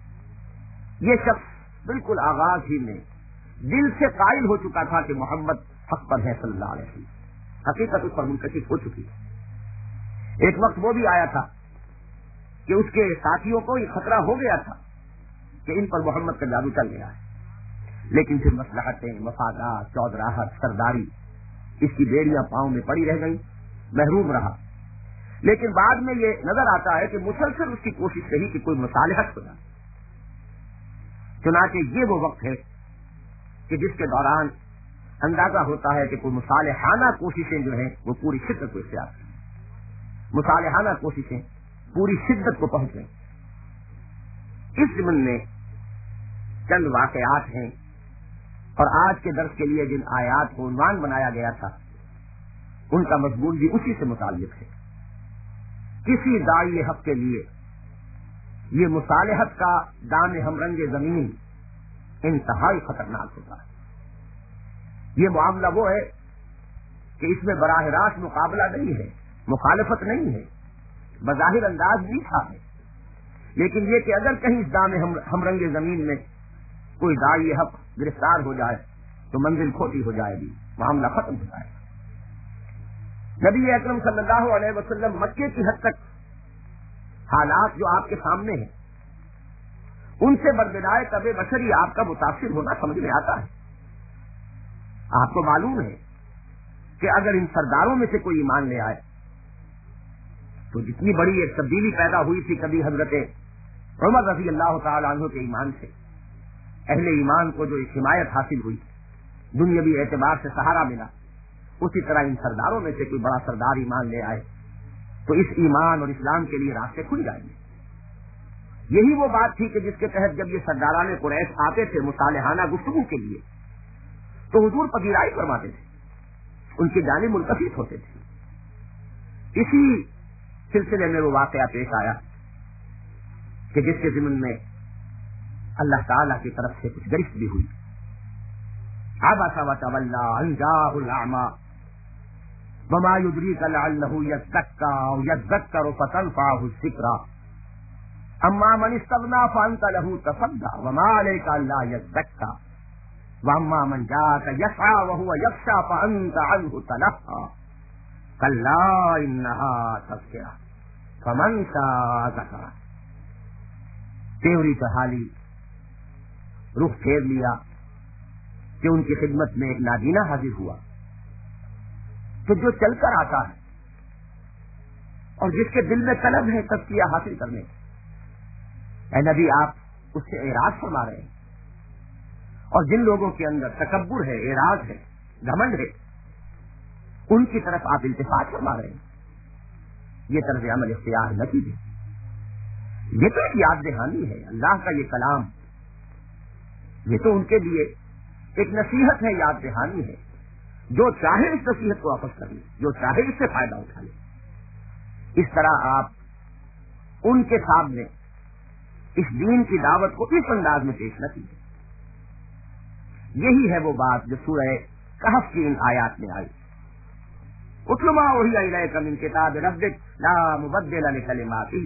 [SPEAKER 1] یہ شخص بالکل آغاز ہی میں دل سے قائل ہو چکا تھا کہ محمد حق پر ہے صلی اللہ علیہ وسلم، حقیقت اس پر منکشف ہو چکی ہے۔ ایک وقت وہ بھی آیا تھا کہ اس کے ساتھیوں کو یہ خطرہ ہو گیا تھا کہ ان پر محمد کا جادو چل گیا ہے، لیکن پھر مصلحتیں، مفادات، چودراہٹ، سرداری، اس کی بیڑیاں پاؤں میں پڑی رہ گئی، محروم رہا۔ لیکن بعد میں یہ نظر آتا ہے کہ مسلسل اس کی کوشش رہی کہ کوئی مصالحت ہو جائے۔ چنانچہ یہ وہ وقت ہے کہ جس کے دوران اندازہ ہوتا ہے کہ کوئی مصالحانہ کوششیں جو ہیں وہ پوری شدت کو اختیار کریں، مصالحانہ کوششیں پوری شدت کو پہنچ گئیں۔ اس ضمن میں چند واقعات ہیں، اور آج کے درس کے لیے جن آیات کو عنوان بنایا گیا تھا ان کا مضمون بھی اسی سے متعلق ہے۔ کسی داعی حق کے لیے یہ مصالحت کا دام ہمرنگ زمین انتہائی خطرناک ہوتا ہے۔ یہ معاملہ وہ ہے کہ اس میں براہ راست مقابلہ نہیں ہے، مخالفت نہیں ہے، بظاہر انداز میٹھا ہے، لیکن یہ کہ اگر کہیں اس دام ہمرنگ زمین میں کوئی داعی حق گرفتار ہو جائے تو منزل کھوٹی ہو جائے گی، معاملہ ختم ہو جائے گا۔ نبی اکرم صلی اللہ علیہ وسلم مکے کی حد تک حالات جو آپ کے سامنے ہیں ان سے بربدائے طبع بشری آپ کا متاثر ہونا سمجھ میں آتا ہے۔ آپ کو معلوم ہے کہ اگر ان سرداروں میں سے کوئی ایمان لے آئے تو جتنی بڑی ایک تبدیلی پیدا ہوئی تھی کبھی حضرت عمر رضی اللہ تعالی عنہ کے ایمان سے، اہل ایمان کو جو ایک حمایت حاصل ہوئی، دنیاوی اعتبار سے سہارا ملا، اسی طرح ان سرداروں میں سے کوئی بڑا سردار ایمان لے آئے تو اس ایمان اور اسلام کے لیے راستے کھل جائیں گے۔ یہی وہ بات تھی کہ جس کے تحت جب یہ سرداران قریش آتے تھے مصالحانہ گفتگو کے لیے تو حضور پذیرائی فرماتے تھے، ان کی جانب منتفض ہوتے تھے۔ اسی سلسلے میں وہ واقعہ پیش آیا کہ جس کے ضمن میں اللہ تعالیٰ کی طرف سے کچھ گرفت بھی ہوئی۔ عبس وتولى ان جاءه الاعمى وما يدريك لعله يزكى او يذكر فتنفعه الذكرى اما من استغنى فانت له تصدى وما عليك الا يزكى واما من جاءك يسعى وهو يخشى فانت عنه تلهى كلا انها تذكرة فمن شاء ذكره۔ تیوری کا حالی رخ پھیر لیا کہ ان کی خدمت میں ایک نابینا حاضر ہوا، تو جو چل کر آتا ہے اور جس کے دل میں طلب ہے تزکیہ حاصل کرنے، اے نبی آپ اس سے اعراض فرما رہے ہیں، اور جن لوگوں کے اندر تکبر ہے، اعراض ہے، گھمنڈ ہے، ان کی طرف آپ التفات فرما رہے ہیں۔ یہ طرز عمل اختیار نہ کیجیے۔ یہ تو ایک یاد دہانی ہے، اللہ کا یہ کلام، یہ تو ان کے لیے ایک نصیحت ہے، یاد دہانی ہے۔ جو چاہے اس نصیحت کو واپس کر لے، جو چاہے اس سے فائدہ اٹھا لے۔ اس طرح آپ ان کے سامنے اس دین کی دعوت کو اس انداز میں پیش نہ کیجیے۔ یہی ہے وہ بات جو سورہ کہف کی ان آیات میں آئی۔ اتل ما اوحی الیک من کتاب ربک لا مبدل لکلماتہ۔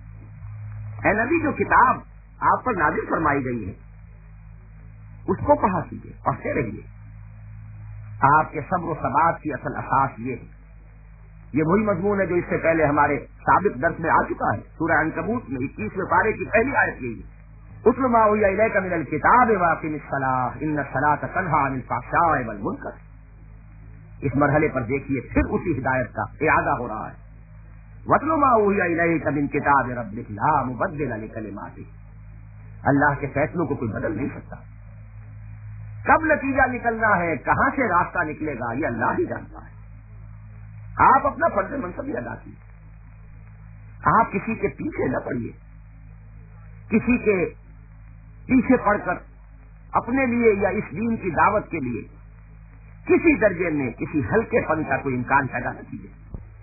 [SPEAKER 1] اے نبی، جو کتاب آپ پر نازل فرمائی گئی ہے اس کو پڑھا کیجیے، پڑھتے رہیے۔ آپ کے صبر و ثبات کی اصل اساس یہ ہے، یہ وہی مضمون ہے جو اس سے پہلے ہمارے سابق درس میں آ چکا ہے۔ سورہ عنکبوت میں 21ویں پارے کی پہلی آیت یہی ہے، اتل ما اوحی الیک من الکتاب واقم الصلاۃ ان الصلاۃ تنہی عن الفحشاء والمنکر۔ اس مرحلے پر دیکھیے پھر اسی ہدایت کا اعادہ ہو رہا ہے۔ وَاتْلُ مَا أُوحِیَ إِلَیْکَ مِن کِتَابِ رَبِّکَ لَا مُبَدِّلَ لِکَلِمَاتِهِ۔ اللہ کے فیصلوں کو کوئی بدل نہیں سکتا۔ کب نتیجہ نکلنا ہے، کہاں سے راستہ نکلے گا، یہ اللہ ہی جانتا ہے۔ آپ اپنا فرض منصبی ادا کیجیے، آپ کسی کے پیچھے نہ پڑیے، کسی کے پیچھے پڑ کر اپنے لیے یا اس دین کی دعوت کے لیے کسی درجے میں کسی ہلکے پن کا کوئی امکان پیدا نہ کیجیے۔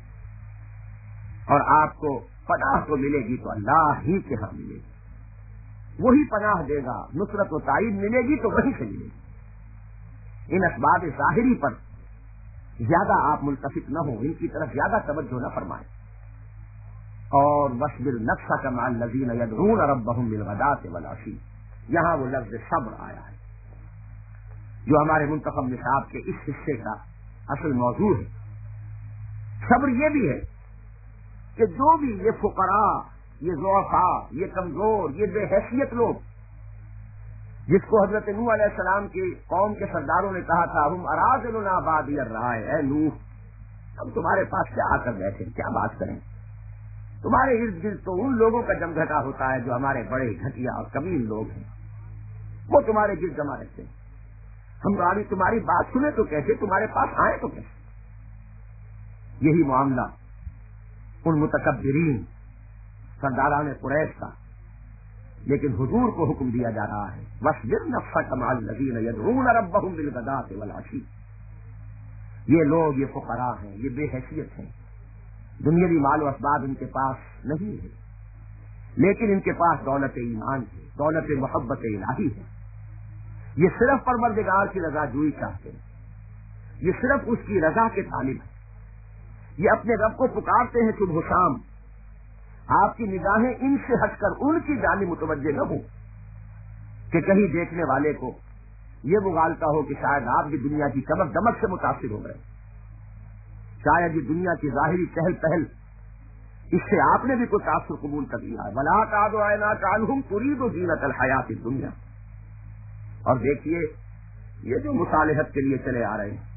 [SPEAKER 1] اور آپ کو پناہ تو ملے گی تو اللہ ہی کے ہاں ملے گی، وہی پناہ دے گا۔ نصرت و تائید ملے گی تو وہیں سے ملے گی۔ ان اسباب ظاہری پر زیادہ آپ ملتفت نہ ہوں، ان کی طرف زیادہ توجہ نہ فرمائیں۔ اور وَاصْبِرْ نَفْسَكَ مَعَ الَّذِينَ يَدْعُونَ رَبَّهُمْ بِالْغَدَاةِ وَالْعَشِيِّ۔ یہاں وہ لفظ صبر آیا ہے جو ہمارے منتخب نصاب کے اس حصے کا اصل موضوع ہے۔ صبر یہ بھی ہے کہ جو بھی یہ فقراء، یہ ضعفاء، یہ کمزور، یہ بے حیثیت لوگ، جس کو حضرت نوح علیہ السلام کی قوم کے سرداروں نے کہا تھا ہم اراذلنا بادی الرائے، اے نوح ہم تمہارے پاس کیا آ کر بیٹھے، کیا بات کریں، تمہارے ارد گرد تو ان لوگوں کا جمگھٹا ہوتا ہے جو ہمارے بڑے گھٹیا اور کمین لوگ ہیں، وہ تمہارے گرد جمع رہتے ہیں، ہم تمہاری بات سنیں تو کیسے، تمہارے پاس آئے تو کیسے۔ یہی معاملہ ان متکبرین سرداران قریش کا، لیکن حضور کو حکم دیا جا رہا ہے وَاصْبِرْ نَفْسَكَ مَعَ الَّذِينَ يَدْعُونَ رَبَّهُمْ بِالْغَدَاةِ وَالْعَشِيِّ۔ یہ لوگ، یہ فقراء ہیں، یہ بے حیثیت ہیں، دنیاوی مال و اسباب ان کے پاس نہیں ہے، لیکن ان کے پاس دولت ایمان ہے، دولت محبت الہی ہے۔ یہ صرف پروردگار کی رضا جوئی چاہتے ہیں، یہ صرف اس کی رضا کے طالب ہیں، یہ اپنے رب کو پکارتے ہیں صبح و شام۔ آپ کی نگاہیں ان سے ہٹ کر ان کی جانب متوجہ نہ ہو کہ کہیں دیکھنے والے کو یہ بغالتا ہو کہ شاید آپ بھی دنیا کی چمک دمک سے متاثر ہو گئے، شاید یہ دنیا کی ظاہری چہل پہل اس سے آپ نے بھی کوئی تاثر قبول کر لیا ہے۔ وَلَا تَعْدُ عَيْنَاكَ عَنْهُمْ تُرِيدُ زِينَةَ الْحَيَاةِ الدُّنْيَا۔ اور دیکھیے یہ جو مصالحت کے لیے چلے آ رہے ہیں،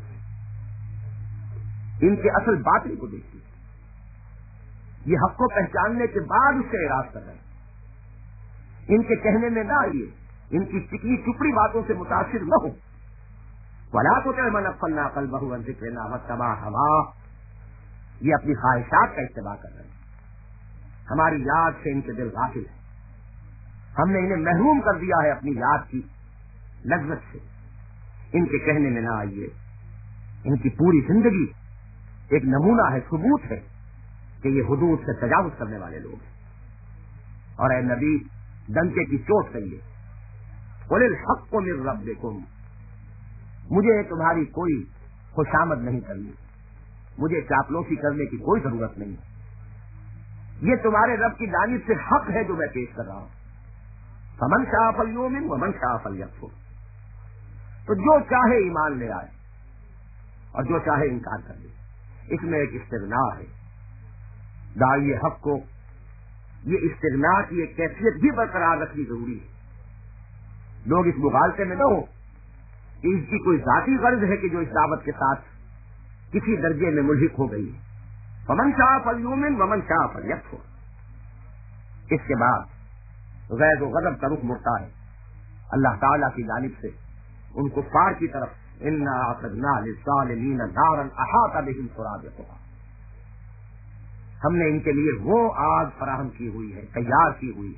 [SPEAKER 1] ان کے اصل باطن کو دیکھیے، یہ حق کو پہچاننے کے بعد اس سے اعراض کر رہے ہیں۔ ان کے کہنے میں نہ آئیے، ان کی چکنی چپڑی باتوں سے متاثر نہ ہو۔ وَلَا تُطِعْ مَنْ أَغْفَلْنَا قَلْبَهُ عَنْ ذِكْرِنَا وَاتَّبَعَ هَوَاهُ۔ یہ اپنی خواہشات کا اتباع کر رہے ہیں، ہماری یاد سے ان کے دل غافل ہے، ہم نے انہیں محروم کر دیا ہے اپنی یاد کی لذت سے، ان کے کہنے میں نہ آئیے. ان کی پوری زندگی ایک نمونہ ہے، ثبوت ہے کہ یہ حدود سے تجاوز کرنے والے لوگ ہیں. اور اے نبی ڈنکے کی چوٹ کریے، قُلِ الْحَقُّ مِن رَبِّكُمْ، مجھے تمہاری کوئی خوشامد نہیں کرنی، مجھے چاپلوسی کرنے کی کوئی ضرورت نہیں. یہ تمہارے رب کی جانب سے حق ہے جو میں پیش کر رہا ہوں. فمن شاء فلیؤمن ومن شاء فلیکفر، تو جو چاہے ایمان لے آئے اور جو چاہے انکار کر دے. اس میں ایک استغنا ہے. داعی حق کو یہ استغنا کی ایک کیفیت بھی برقرار رکھنی ضروری ہے. لوگ اس مغالطے میں نہ ہو کہ اس کی کوئی ذاتی غرض ہے کہ جو اس دعوت کے ساتھ کسی درجے میں ملحق ہو گئی ہے. فمن شاء فلیؤمن ومن شاء فلیکفر. اس کے بعد غیظ و غضب کا رخ مڑتا ہے اللہ تعالیٰ کی جانب سے ان کفار کی طرف. انا اعتدنا للظالمین نارا احاط بهم سرادقها، ہم نے ان کے لیے وہ آگ فراہم کی ہوئی ہے، تیار کی ہوئی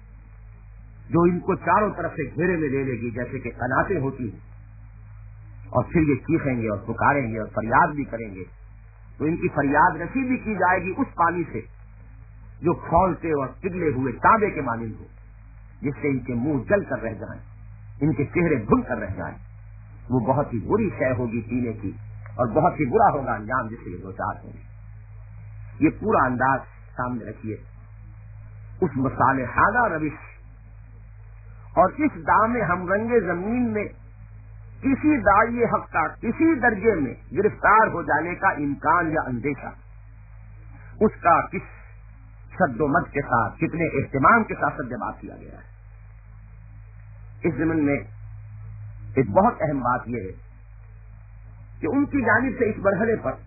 [SPEAKER 1] ہے جو ان کو چاروں طرف سے گھیرے میں لے لے گی جیسے کہ قناتیں ہوتی ہیں. اور پھر یہ چیخیں گے اور پکاریں گے اور فریاد بھی کریں گے تو ان کی فریاد رسی بھی کی جائے گی اس پانی سے جو کھولتے اور پگھلے ہوئے تانبے کے مانند ہو، جس سے ان کے منہ جل کر رہ جائیں، ان کے چہرے بھن کر رہ جائیں. وہ بہت ہی بری شے ہوگی پینے کی اور بہت ہی برا ہوگا انجام جس سے یہ دوچار ہوں گے. یہ پورا انداز سامنے رکھیے اس مصالحانہ روش اور اس دام ہم رنگ زمین میں کسی داعی حق کا کسی درجے میں گرفتار ہو جانے کا امکان یا اندیشہ، اس کا کس شد و مد کے ساتھ کتنے اہتمام کے ساتھ سدباب کیا گیا ہے. اس ضمن میں ایک بہت اہم بات یہ ہے کہ ان کی جانب سے اس مرحلے پر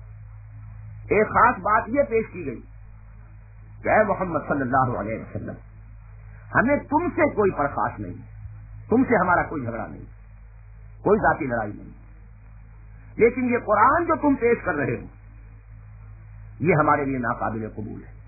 [SPEAKER 1] ایک خاص بات یہ پیش کی گئی کہ اے محمد صلی اللہ علیہ وسلم، ہمیں تم سے کوئی پرخاش نہیں، تم سے ہمارا کوئی جھگڑا نہیں، کوئی ذاتی لڑائی نہیں، لیکن یہ قرآن جو تم پیش کر رہے ہو یہ ہمارے لیے ناقابل قبول ہے.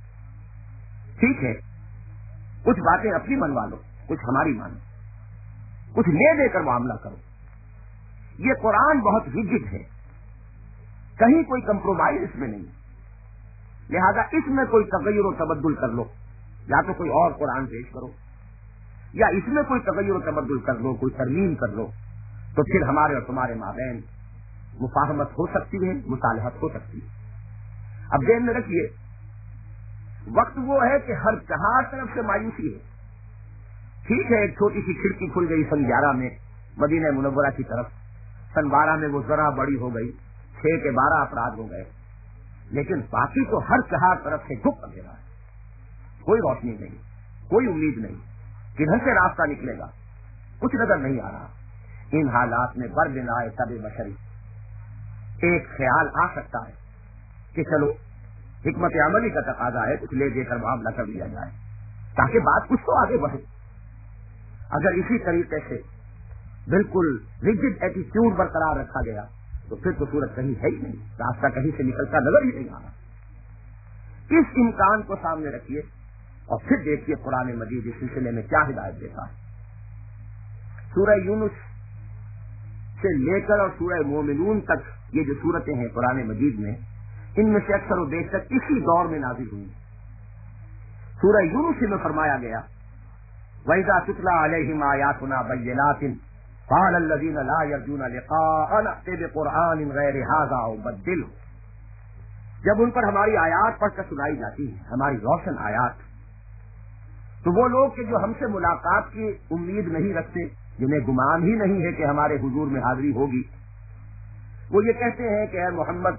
[SPEAKER 1] ٹھیک ہے، کچھ باتیں اپنی منوا لو، کچھ ہماری مانو، کچھ لے دے کر معاملہ کرو. یہ قرآن بہت رجڈ ہے، کہیں کوئی کمپرومائز اس میں نہیں، لہذا اس میں کوئی تغیر و تبدل کر لو، یا تو کوئی اور قرآن پیش کرو یا اس میں کوئی تغیر و تبدل کر لو، کوئی ترمیم کر لو، تو پھر ہمارے اور تمہارے مابین مفاہمت ہو سکتی ہے، مصالحت ہو سکتی ہے. اب ذہن میں رکھیے وقت وہ ہے کہ ہر چہار طرف سے مایوسی ہے. ٹھیک ہے، ایک چھوٹی سی کھڑکی کھل گئی سن 11 میں مدینہ منورہ کی طرف، سن 12 میں وہ ذرا بڑی ہو گئی، 6 کے 12 افراد ہو گئے، لیکن باقی تو ہر چہار طرف سے گپ اندھیرا ہے. کوئی روشنی نہیں، کوئی امید نہیں، کدھر سے راستہ نکلے گا کچھ نظر نہیں آ رہا. ان حالات میں بر بنائے تب بشری ایک خیال آ سکتا ہے کہ چلو حکمت عملی کا تقاضا ہے، کچھ لے دے کر معاملہ کر لیا جائے تاکہ بات کچھ تو آگے بڑھے. اگر اسی طریقے سے بالکل ریجڈ ایٹیٹیوڈ برقرار رکھا گیا تو پھر تو صورت کہیں ہے ہی نہیں، راستہ کہیں سے نکلتا نظر ہی نہیں آ رہا. اس امکان کو سامنے رکھیے اور پھر دیکھیے قرآن مجید اس سلسلے میں کیا ہدایت دیتا ہے. سورہ یونس سے لے کر اور سورہ مومنون تک یہ جو صورتیں ہیں قرآن مجید میں، ان میں سے اکثر و بیشتر اسی دور میں نازل ہوئی. سورہ یونس میں فرمایا گیا وَإِذَا تُتْلَىٰ عَلَيْهِمْ آيَاتُنَا بَيِّنَاتٍ قَالَ الَّذِينَ لَا يَرْجُونَ لِقَاءَنَا ائْتِ بِقُرْآنٍ غَيْرِ هَٰذَا أَوْ بَدِّلْهُ. جب ان پر ہماری آیات پڑھ کر سنائی جاتی ہیں، ہماری روشن آیات، تو وہ لوگ کہ جو ہم سے ملاقات کی امید نہیں رکھتے، جنہیں گمان ہی نہیں ہے کہ ہمارے حضور میں حاضری ہوگی، وہ یہ کہتے ہیں کہ اے محمد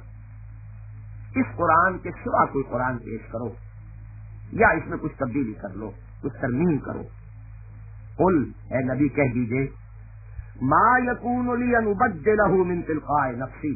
[SPEAKER 1] اس قرآن کے سوا کوئی قرآن پیش کرو یا اس میں کچھ تبدیلی کر لو، کچھ ترمیم کرو. قل اے نبی کہہ دیجئے ما یکون لی ان ابدلہ من تلقاء نفسی،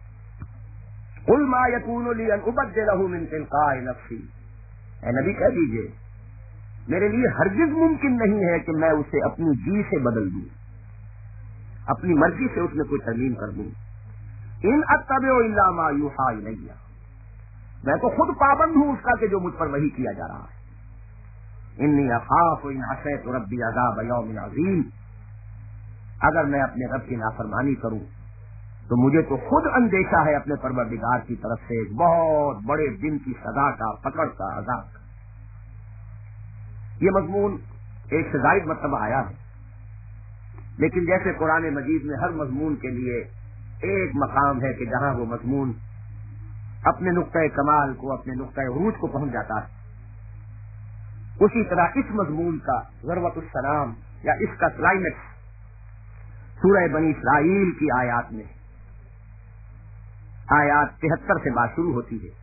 [SPEAKER 1] قل ما یکون لی ان ابدلہ من تلقاء نفسی. اے نبی کہہ دیجئے میرے لیے ہرگز ممکن نہیں ہے کہ میں اسے اپنی جی سے بدل دوں، اپنی مرضی سے اس میں کوئی ترمیم کر دوں. ان اتبع الا ما یوحی الی، میں تو خود پابند ہوں اس کا کہ جو مجھ پر وحی کیا جا رہا ہے. انی اخاف ان عصیت ربی عذاب یوم عظیم، اگر میں اپنے رب کی نافرمانی کروں تو مجھے تو خود اندیشہ ہے اپنے پروردگار کی طرف سے ایک بہت بڑے دن کی سزا کا، پکڑ کا، عذاب کا۔ یہ مضمون ایک سے زائد مرتبہ آیا ہے، لیکن جیسے قرآن مجید میں ہر مضمون کے لیے ایک مقام ہے کہ جہاں وہ مضمون اپنے نقطۂ کمال کو، اپنے نقطۂ عروج کو پہنچ جاتا ہے، اسی طرح اس مضمون کا ضرورت السلام یا اس کا کلائمیکس سورہ بنی اسرائیل کی آیات میں، آیات 73 سے بات شروع ہوتی ہے۔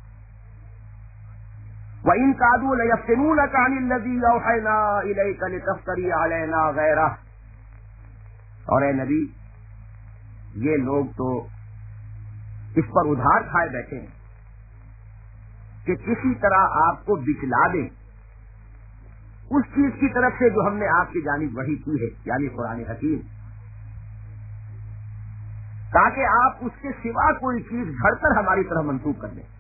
[SPEAKER 1] وَإِن كَادُوا لَيَفْتِنُونَكَ عَنِ الَّذِي أَوْحَيْنَا إِلَيْكَ لِتَفْتَرِيَ عَلَيْنَا غَيْرَهُ، اور اے نبی یہ لوگ تو اس پر ادھار کھائے بیٹھے ہیں کہ کسی طرح آپ کو بچلا دیں اس چیز کی طرف سے جو ہم نے آپ کی جانب وحی کی ہے، یعنی قرآن حکیم، تاکہ آپ اس کے سوا کوئی چیز گھڑ کر ہماری طرف منسوخ کر دیں۔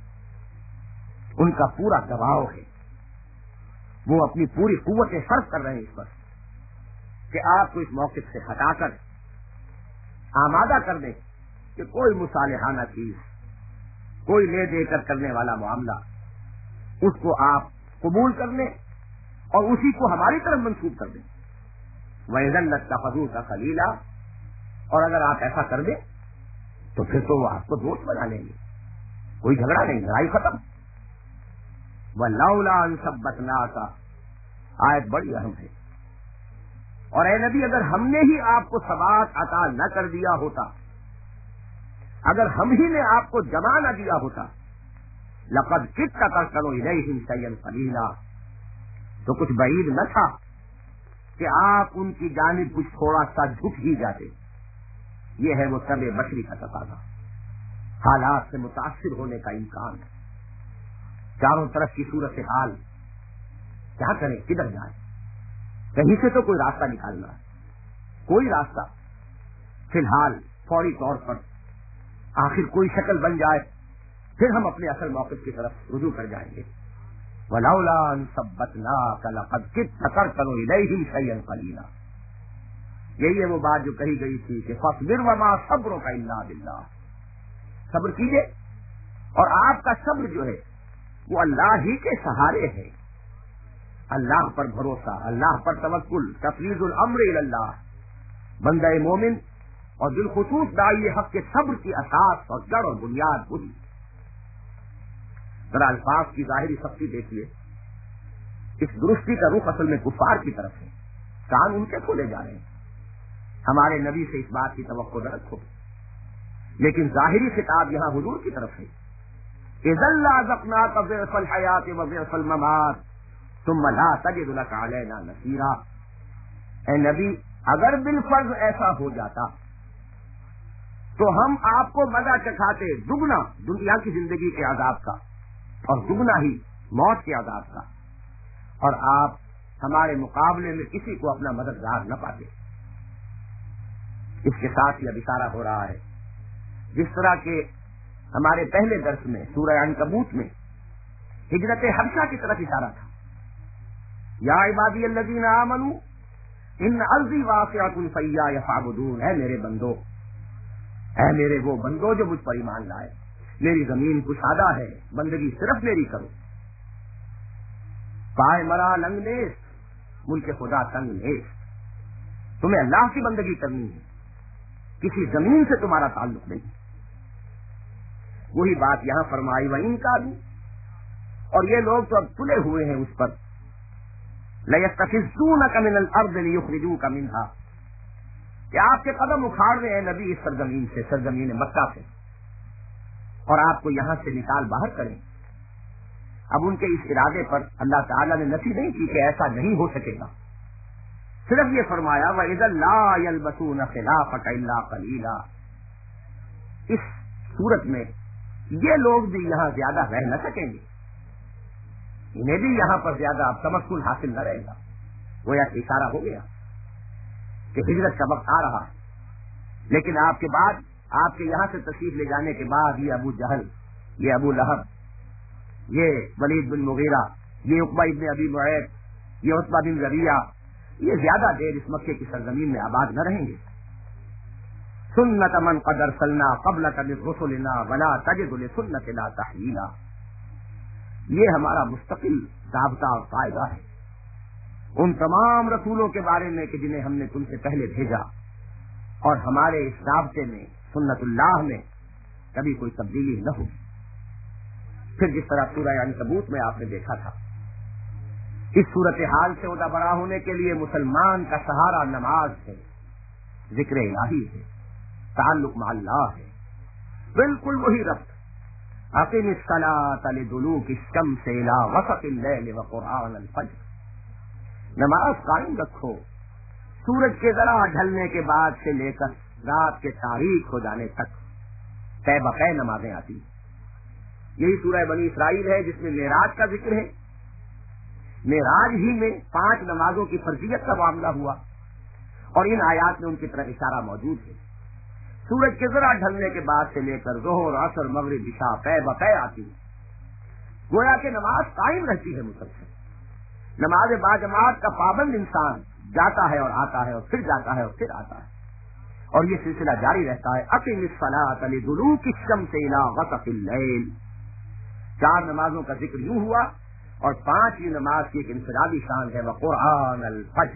[SPEAKER 1] ان کا پورا دباؤ ہے، وہ اپنی پوری قوت صرف کر رہے ہیں اس پر کہ آپ کو اس موقف سے ہٹا کر آمادہ کر دیں کہ کوئی مصالحانہ چیز، کوئی لے دے کر کرنے والا معاملہ، اس کو آپ قبول کر لیں اور اسی کو ہماری طرف منسوخ کر دیں۔ وَإِذًا لَاتَّخَذُوكَ خَلِيلًا، اور اگر آپ ایسا کر دیں تو پھر تو وہ آپ کو دوست بنا لیں گے، کوئی جھگڑا نہیں، لڑائی ختم۔ وَلَوْلَا أَن ثَبَّتْنَاكَ، آیت بڑی اہم ہے۔ اور اے نبی اگر ہم نے ہی آپ کو ثبات عطا نہ کر دیا ہوتا، اگر ہم ہی نے آپ کو جمع نہ دیا ہوتا، لَقَدْ كِدتَّ تَرْكَنُ إِلَيْهِمْ شَيْئًا قَلِيلًا، تو کچھ بعید نہ تھا کہ آپ ان کی جانب کچھ تھوڑا سا جھک ہی جاتے۔ یہ ہے وہ طبع بشری کا تقاضا، حالات سے متاثر ہونے کا امکان ہے۔ چاروں طرف کی صورت حال، کیا کریں، کدھر جائیں، کہیں سے تو کوئی راستہ نکالنا ہے، کوئی راستہ فی الحال فوری طور پر آخر کوئی شکل بن جائے، پھر ہم اپنے اصل موقف کی طرف رجوع کر جائیں گے۔ وَلَوْلَا أَن ثَبَّتْنَاكَ لَقَدْ كِدتَّ تَرْكَنُ إِلَيْهِمْ شَيْئًا قَلِيلًا، یہی ہے وہ بات جو کہی گئی تھی کہ فَاصْبِرْ وَمَا صَبْرُكَ إِلَّا بِاللَّهِ، صبر کیجئے اور آپ کا صبر جو ہے وہ اللہ ہی کے سہارے ہے، اللہ پر بھروسہ، اللہ پر توکل، تفویض الامر الی اللہ۔ بندہ مومن اور بالخصوص داعی حق کے صبر کی اساس اور جڑ اور بنیاد وہی۔ ذرا الفاظ کی ظاہری سختی دیکھیے، اس درستی کا رخ اصل میں کفار کی طرف ہے، کان ان کے کھولے جا رہے ہیں، ہمارے نبی سے اس بات کی توقع نہ رکھو، لیکن ظاہری خطاب یہاں حضور کی طرف ہے۔ اذا لأذقناك ضعف الحیاة وضعف الممات ثم لا تجد لك علینا نصیرا، اے نبی اگر بالفرض ایسا ہو جاتا تو ہم آپ کو مزہ چکھاتے دگنا دنیا کی زندگی کے عذاب کا اور دگنا ہی موت کے عذاب کا، اور آپ ہمارے مقابلے میں کسی کو اپنا مددگار نہ پاتے۔ اس کے ساتھ یہ اشارہ ہو رہا ہے جس طرح کہ ہمارے پہلے درس میں سورہ عنکبوت میں ہجرت حبشہ کی طرف اشارہ تھا، یا عبادی الذین آمنوا ان ارضی واسعۃ فایایا فاعبدون، اے میرے بندو، اے میرے وہ بندو جو مجھ پر ایمان لائے، میری زمین کشادہ ہے، بندگی صرف میری کرو۔ پائے مرا لنگ نیس، ملک خدا تنگ نیس، تمہیں اللہ کی بندگی کرنی ہے، کسی زمین سے تمہارا تعلق نہیں۔ وہی بات یہاں فرمائی وَإِن كَادُوا، اور یہ لوگ تو اب تلے ہوئے ہیں اس پر، لَيَسْتَفِزُّونَكَ مِنَ الْأَرْضِ لِيُخْرِجُوكَ مِنْهَا، کہ آپ کے قدم اکھاڑ رہے ہیں نبی اس سرزمین سے، سرزمین مکہ سے، اور آپ کو یہاں سے نکال باہر کریں۔ اب ان کے اس ارادے پر اللہ تعالیٰ نے نفی نہیں کی کہ ایسا نہیں ہو سکے گا، صرف یہ فرمایا وَإِذًا لَا يَلْبَثُونَ خِلَافَكَ إِلَّا قَلِيلًا، اس صورت میں یہ لوگ بھی یہاں زیادہ رہ نہ سکیں گے، انہیں بھی یہاں پر زیادہ اب تمکن حاصل نہ رہے گا۔ وہ یا اشارہ ہو گیا کہ ہجرت کا وقت آ رہا ہے، لیکن آپ کے بعد، آپ کے یہاں سے تشریف لے جانے کے بعد یہ ابو جہل، یہ ابو لہب، یہ ولید بن مغیرہ، یہ عقبہ ابن ابی معیط، یہ عتبہ بن ربیعہ، یہ زیادہ دیر اس مکے کی سرزمین میں آباد نہ رہیں گے. سنت من قد ارسلنا قبلک من رسلنا ولا تجد لسنتنا تحویلا. یہ ہمارا مستقل ضابطہ اور قاعدہ ہے ان تمام رسولوں کے بارے میں کہ جنہیں ہم نے تم سے پہلے بھیجا، اور ہمارے اس ضابطے میں سنت اللہ میں کبھی کوئی تبدیلی نہ ہو. پھر جس طرح سورہ عنکبوت میں آپ نے دیکھا تھا، اس صورتحال سے عہدہ برا ہونے کے لیے مسلمان کا سہارا نماز ہے، ذکر الہی ہے، تعلق مع اللہ ہے. بالکل وہی ربط اقم الصلاۃ لدلوک الشمس الی غسق اللیل وقرآن الفجر. نماز قائم رکھو سورج کے ذرا ڈھلنے کے بعد سے لے کر رات کے تاریک ہو جانے تک طے بقے نمازیں آتی. یہی سورہ بنی اسرائیل ہے جس میں معراج کا ذکر ہے. معراج ہی میں 5 نمازوں کی فرضیت کا معاملہ ہوا، اور ان آیات میں ان کی طرف اشارہ موجود ہے. سورج کے ذرا ڈھلنے کے بعد سے لے کر ظہر، عصر، مغرب، عشاء طے بقے آتی. گویا کہ نماز قائم رہتی ہے مسلسل. نماز باجماعت کا پابند انسان جاتا ہے اور آتا ہے اور پھر جاتا ہے اور پھر آتا ہے، اور یہ سلسلہ جاری رہتا ہے. اقم الصلاۃ لدلوک الشمس الی غسق اللیل. 4 نمازوں کا ذکر یوں ہوا، اور 5ویں نماز کی ایک انفرادی شان ہے وقرآن الفجر.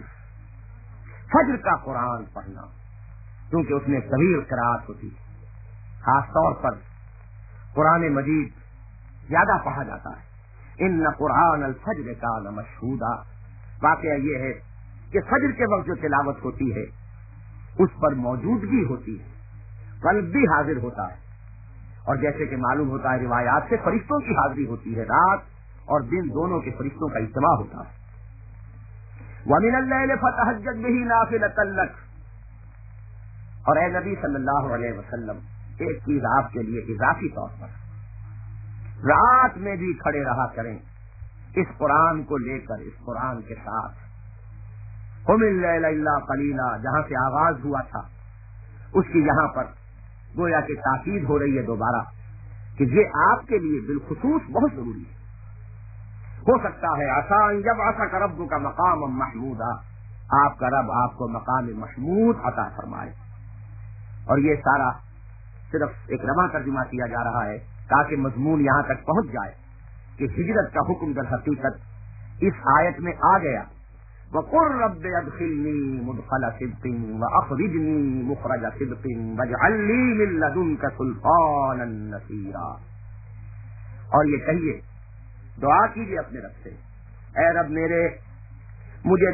[SPEAKER 1] فجر کا قرآن پڑھنا، کیونکہ اس میں طویل قرات ہوتی ہے. خاص طور پر قرآن مجید زیادہ پڑھا جاتا ہے. ان قرآن الفجر کان مشہودا. واقعہ یہ ہے کہ فجر کے وقت جو تلاوت ہوتی ہے اس پر موجودگی ہوتی ہے، قلب بھی حاضر ہوتا ہے، اور جیسے کہ معلوم ہوتا ہے روایات سے فرشتوں کی حاضری ہوتی ہے. رات اور دن دونوں کے فرشتوں کا اجتماع ہوتا ہے. وَمِنَ اللَّيْلِ فَتَهَجَّدْ بِهِ نَافِلَةً لَكَ. اور اے نبی صلی اللہ علیہ وسلم، ایک چیز آپ کے لیے اضافی طور پر رات میں بھی کھڑے رہا کریں اس قرآن کو لے کر، اس قرآن کے ساتھ. قُمِ اللَّيْلَ إِلَّا قَلِيلًا جہاں سے آغاز ہوا تھا اس کی یہاں پر گویا کہ تاکید ہو رہی ہے دوبارہ کہ یہ آپ کے لیے بالخصوص بہت ضروری ہے. ہو سکتا ہے آسان جب آسا کا رب کا مقام محمودا، آپ کا رب آپ کو مقام محمود عطا فرمائے. اور یہ سارا صرف ایک رواں ترجمہ کیا جا رہا ہے تاکہ مضمون یہاں تک پہنچ جائے کہ ہجرت کا حکم در حقیقت اس آیت میں آ گیا. وَقُلْ رَبِّ أَدْخِلْنِي مُدْخَلَ صِدْقٍ وَأَخْرِجْنِي مُخْرَجَ صِدْقٍ وَاجْعَلْ لِي مِن لَّدُنكَ سُلْطَانًا نَّصِيرًا. اور یہ کہیے، دعا کیجیے اپنے رب سے، اے رب میرے، مجھے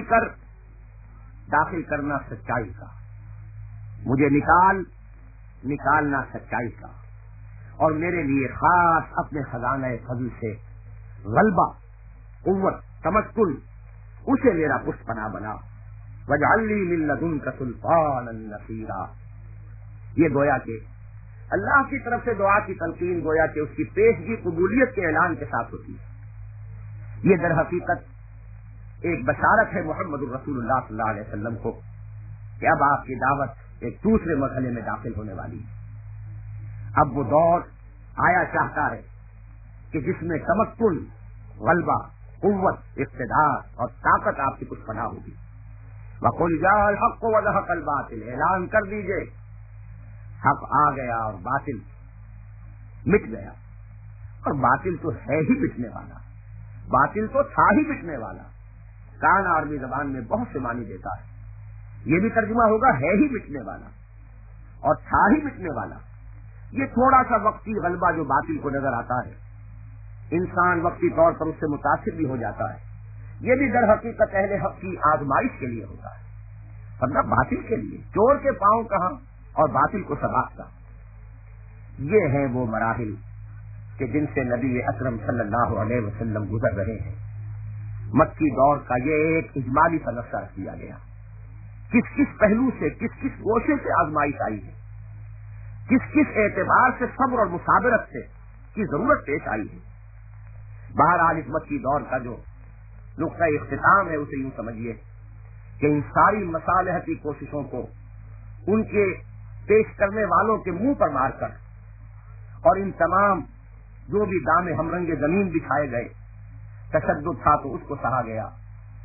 [SPEAKER 1] داخل کرنا سچائی کا، مجھے نکالنا سچائی کا، اور میرے لیے خاص اپنے خزانہ فضل سے غلبہ، قوت، تمکن، اسے میرا پشت پناہ بنا. وَاجْعَلْ لِي مِن لَّدُنكَ سُلْطَانًا نَّصِيرًا. یہ گویا کہ اللہ کی طرف سے دعا کی تلقین گویا کہ اس کی پیشگی قبولیت کے اعلان کے ساتھ ہوتی ہے. یہ در حقیقت ایک بشارت ہے محمد الرسول اللہ صلی اللہ علیہ وسلم کو کہ اب آپ کی دعوت ایک دوسرے مرحلے میں داخل ہونے والی ہے. اب وہ دور آیا چاہتا ہے کہ جس میں تمکن، غلبہ، قوت، اقتدار اور طاقت آپ کی کچھ پناہ ہوگی. وَقُلْ جَاءَ الْحَقُّ وَزَهَقَ الْبَاطِلُ. اعلان کر دیجئے حق آ گیا اور باطل مٹ گیا. اور باطل تو ہے ہی مٹنے والا، باطل تو تھا ہی مٹنے والا. کان عربی زبان میں بہت سے معنی دیتا ہے. یہ بھی ترجمہ ہوگا ہے ہی مٹنے والا اور تھا ہی مٹنے والا. یہ تھوڑا سا وقتی غلبہ جو باطل کو نظر آتا ہے، انسان وقتی طور پر اس سے متاثر بھی ہو جاتا ہے. یہ بھی در حقیقت اہل حق کی آزمائش کے لیے ہوتا ہے، ورنہ باطل کے لیے چور کے پاؤں کہاں اور باطل کو سباق کا. یہ ہیں وہ مراحل کہ جن سے نبی اکرم صلی اللہ علیہ وسلم گزر رہے ہیں. مکی دور کا یہ ایک اجمالی تذکرہ کیا گیا. کس کس پہلو سے، کس کس گوشے سے آزمائش آئی ہے، کس کس اعتبار سے صبر اور مصابرت سے کی ضرورت پیش آئی ہے. بہرحال اس مکی دور کا جو نقطہ اختتام ہے اسے یوں سمجھیے کہ ان ساری مصالحتی کوششوں کو ان کے پیش کرنے والوں کے منہ پر مار کر، اور ان تمام جو بھی دام ہم رنگ زمین بچھائے گئے، تشدد تھا تو اس کو سہا گیا،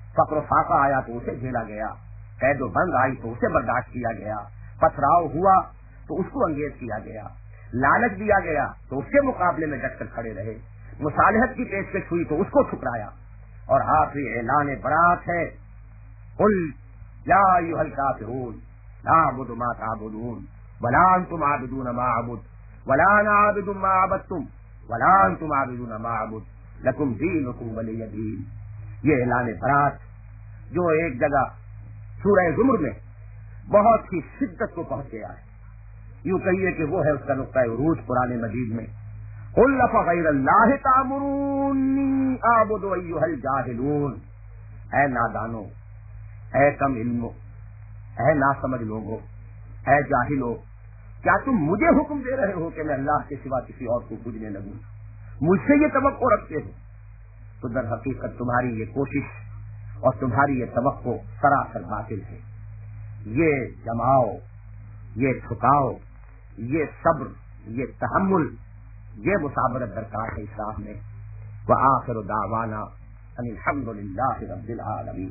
[SPEAKER 1] فقر و فاقہ آیا تو اسے جھیلا گیا، قید و بند آئی تو اسے برداشت کیا گیا، پتھراؤ ہوا تو اس کو انگیز کیا گیا، لالچ دیا گیا تو اس کے مقابلے میں ڈٹ کر کھڑے رہے، مصالحت کی پیشکش ہوئی تو اس کو ٹھکرایا، اور آخری اعلان برات ہے، قل یا ایھا الکافرون لا اعبد ما تعبدون ولا انتم عابدون ما اعبد ولا انا عابد ما عبدتم ولا انتم عابدون ما اعبد لکم دینکم ولی دین۔ یہ اعلان برات جو ایک جگہ سورہ زمر میں بہت ہی شدت کو پہنچ گیا ہے، یوں کہیے کہ وہ ہے اس کا نقطہ عروج قرآن مجید میں، قل افغیر اللہ تأمرونی اعبد ایھا الجاہلون۔ اے نادانو، اے کم علمو، اے ناسمجھ لوگو، اے جاہلو، کیا تم مجھے حکم دے رہے ہو کہ میں اللہ کے سوا کسی اور کو پوجنے لگوں؟ مجھ سے یہ توقع رکھتے ہو؟ تو در حقیقت تمہاری یہ کوشش اور تمہاری یہ توقع سراسر باطل ہے۔ یہ جماؤ، یہ جھکاؤ، یہ صبر، یہ تحمل، یہ مثابرت درکار ہے اس راہ میں۔ وآخر دعوانا ان الحمد للہ رب العالمین۔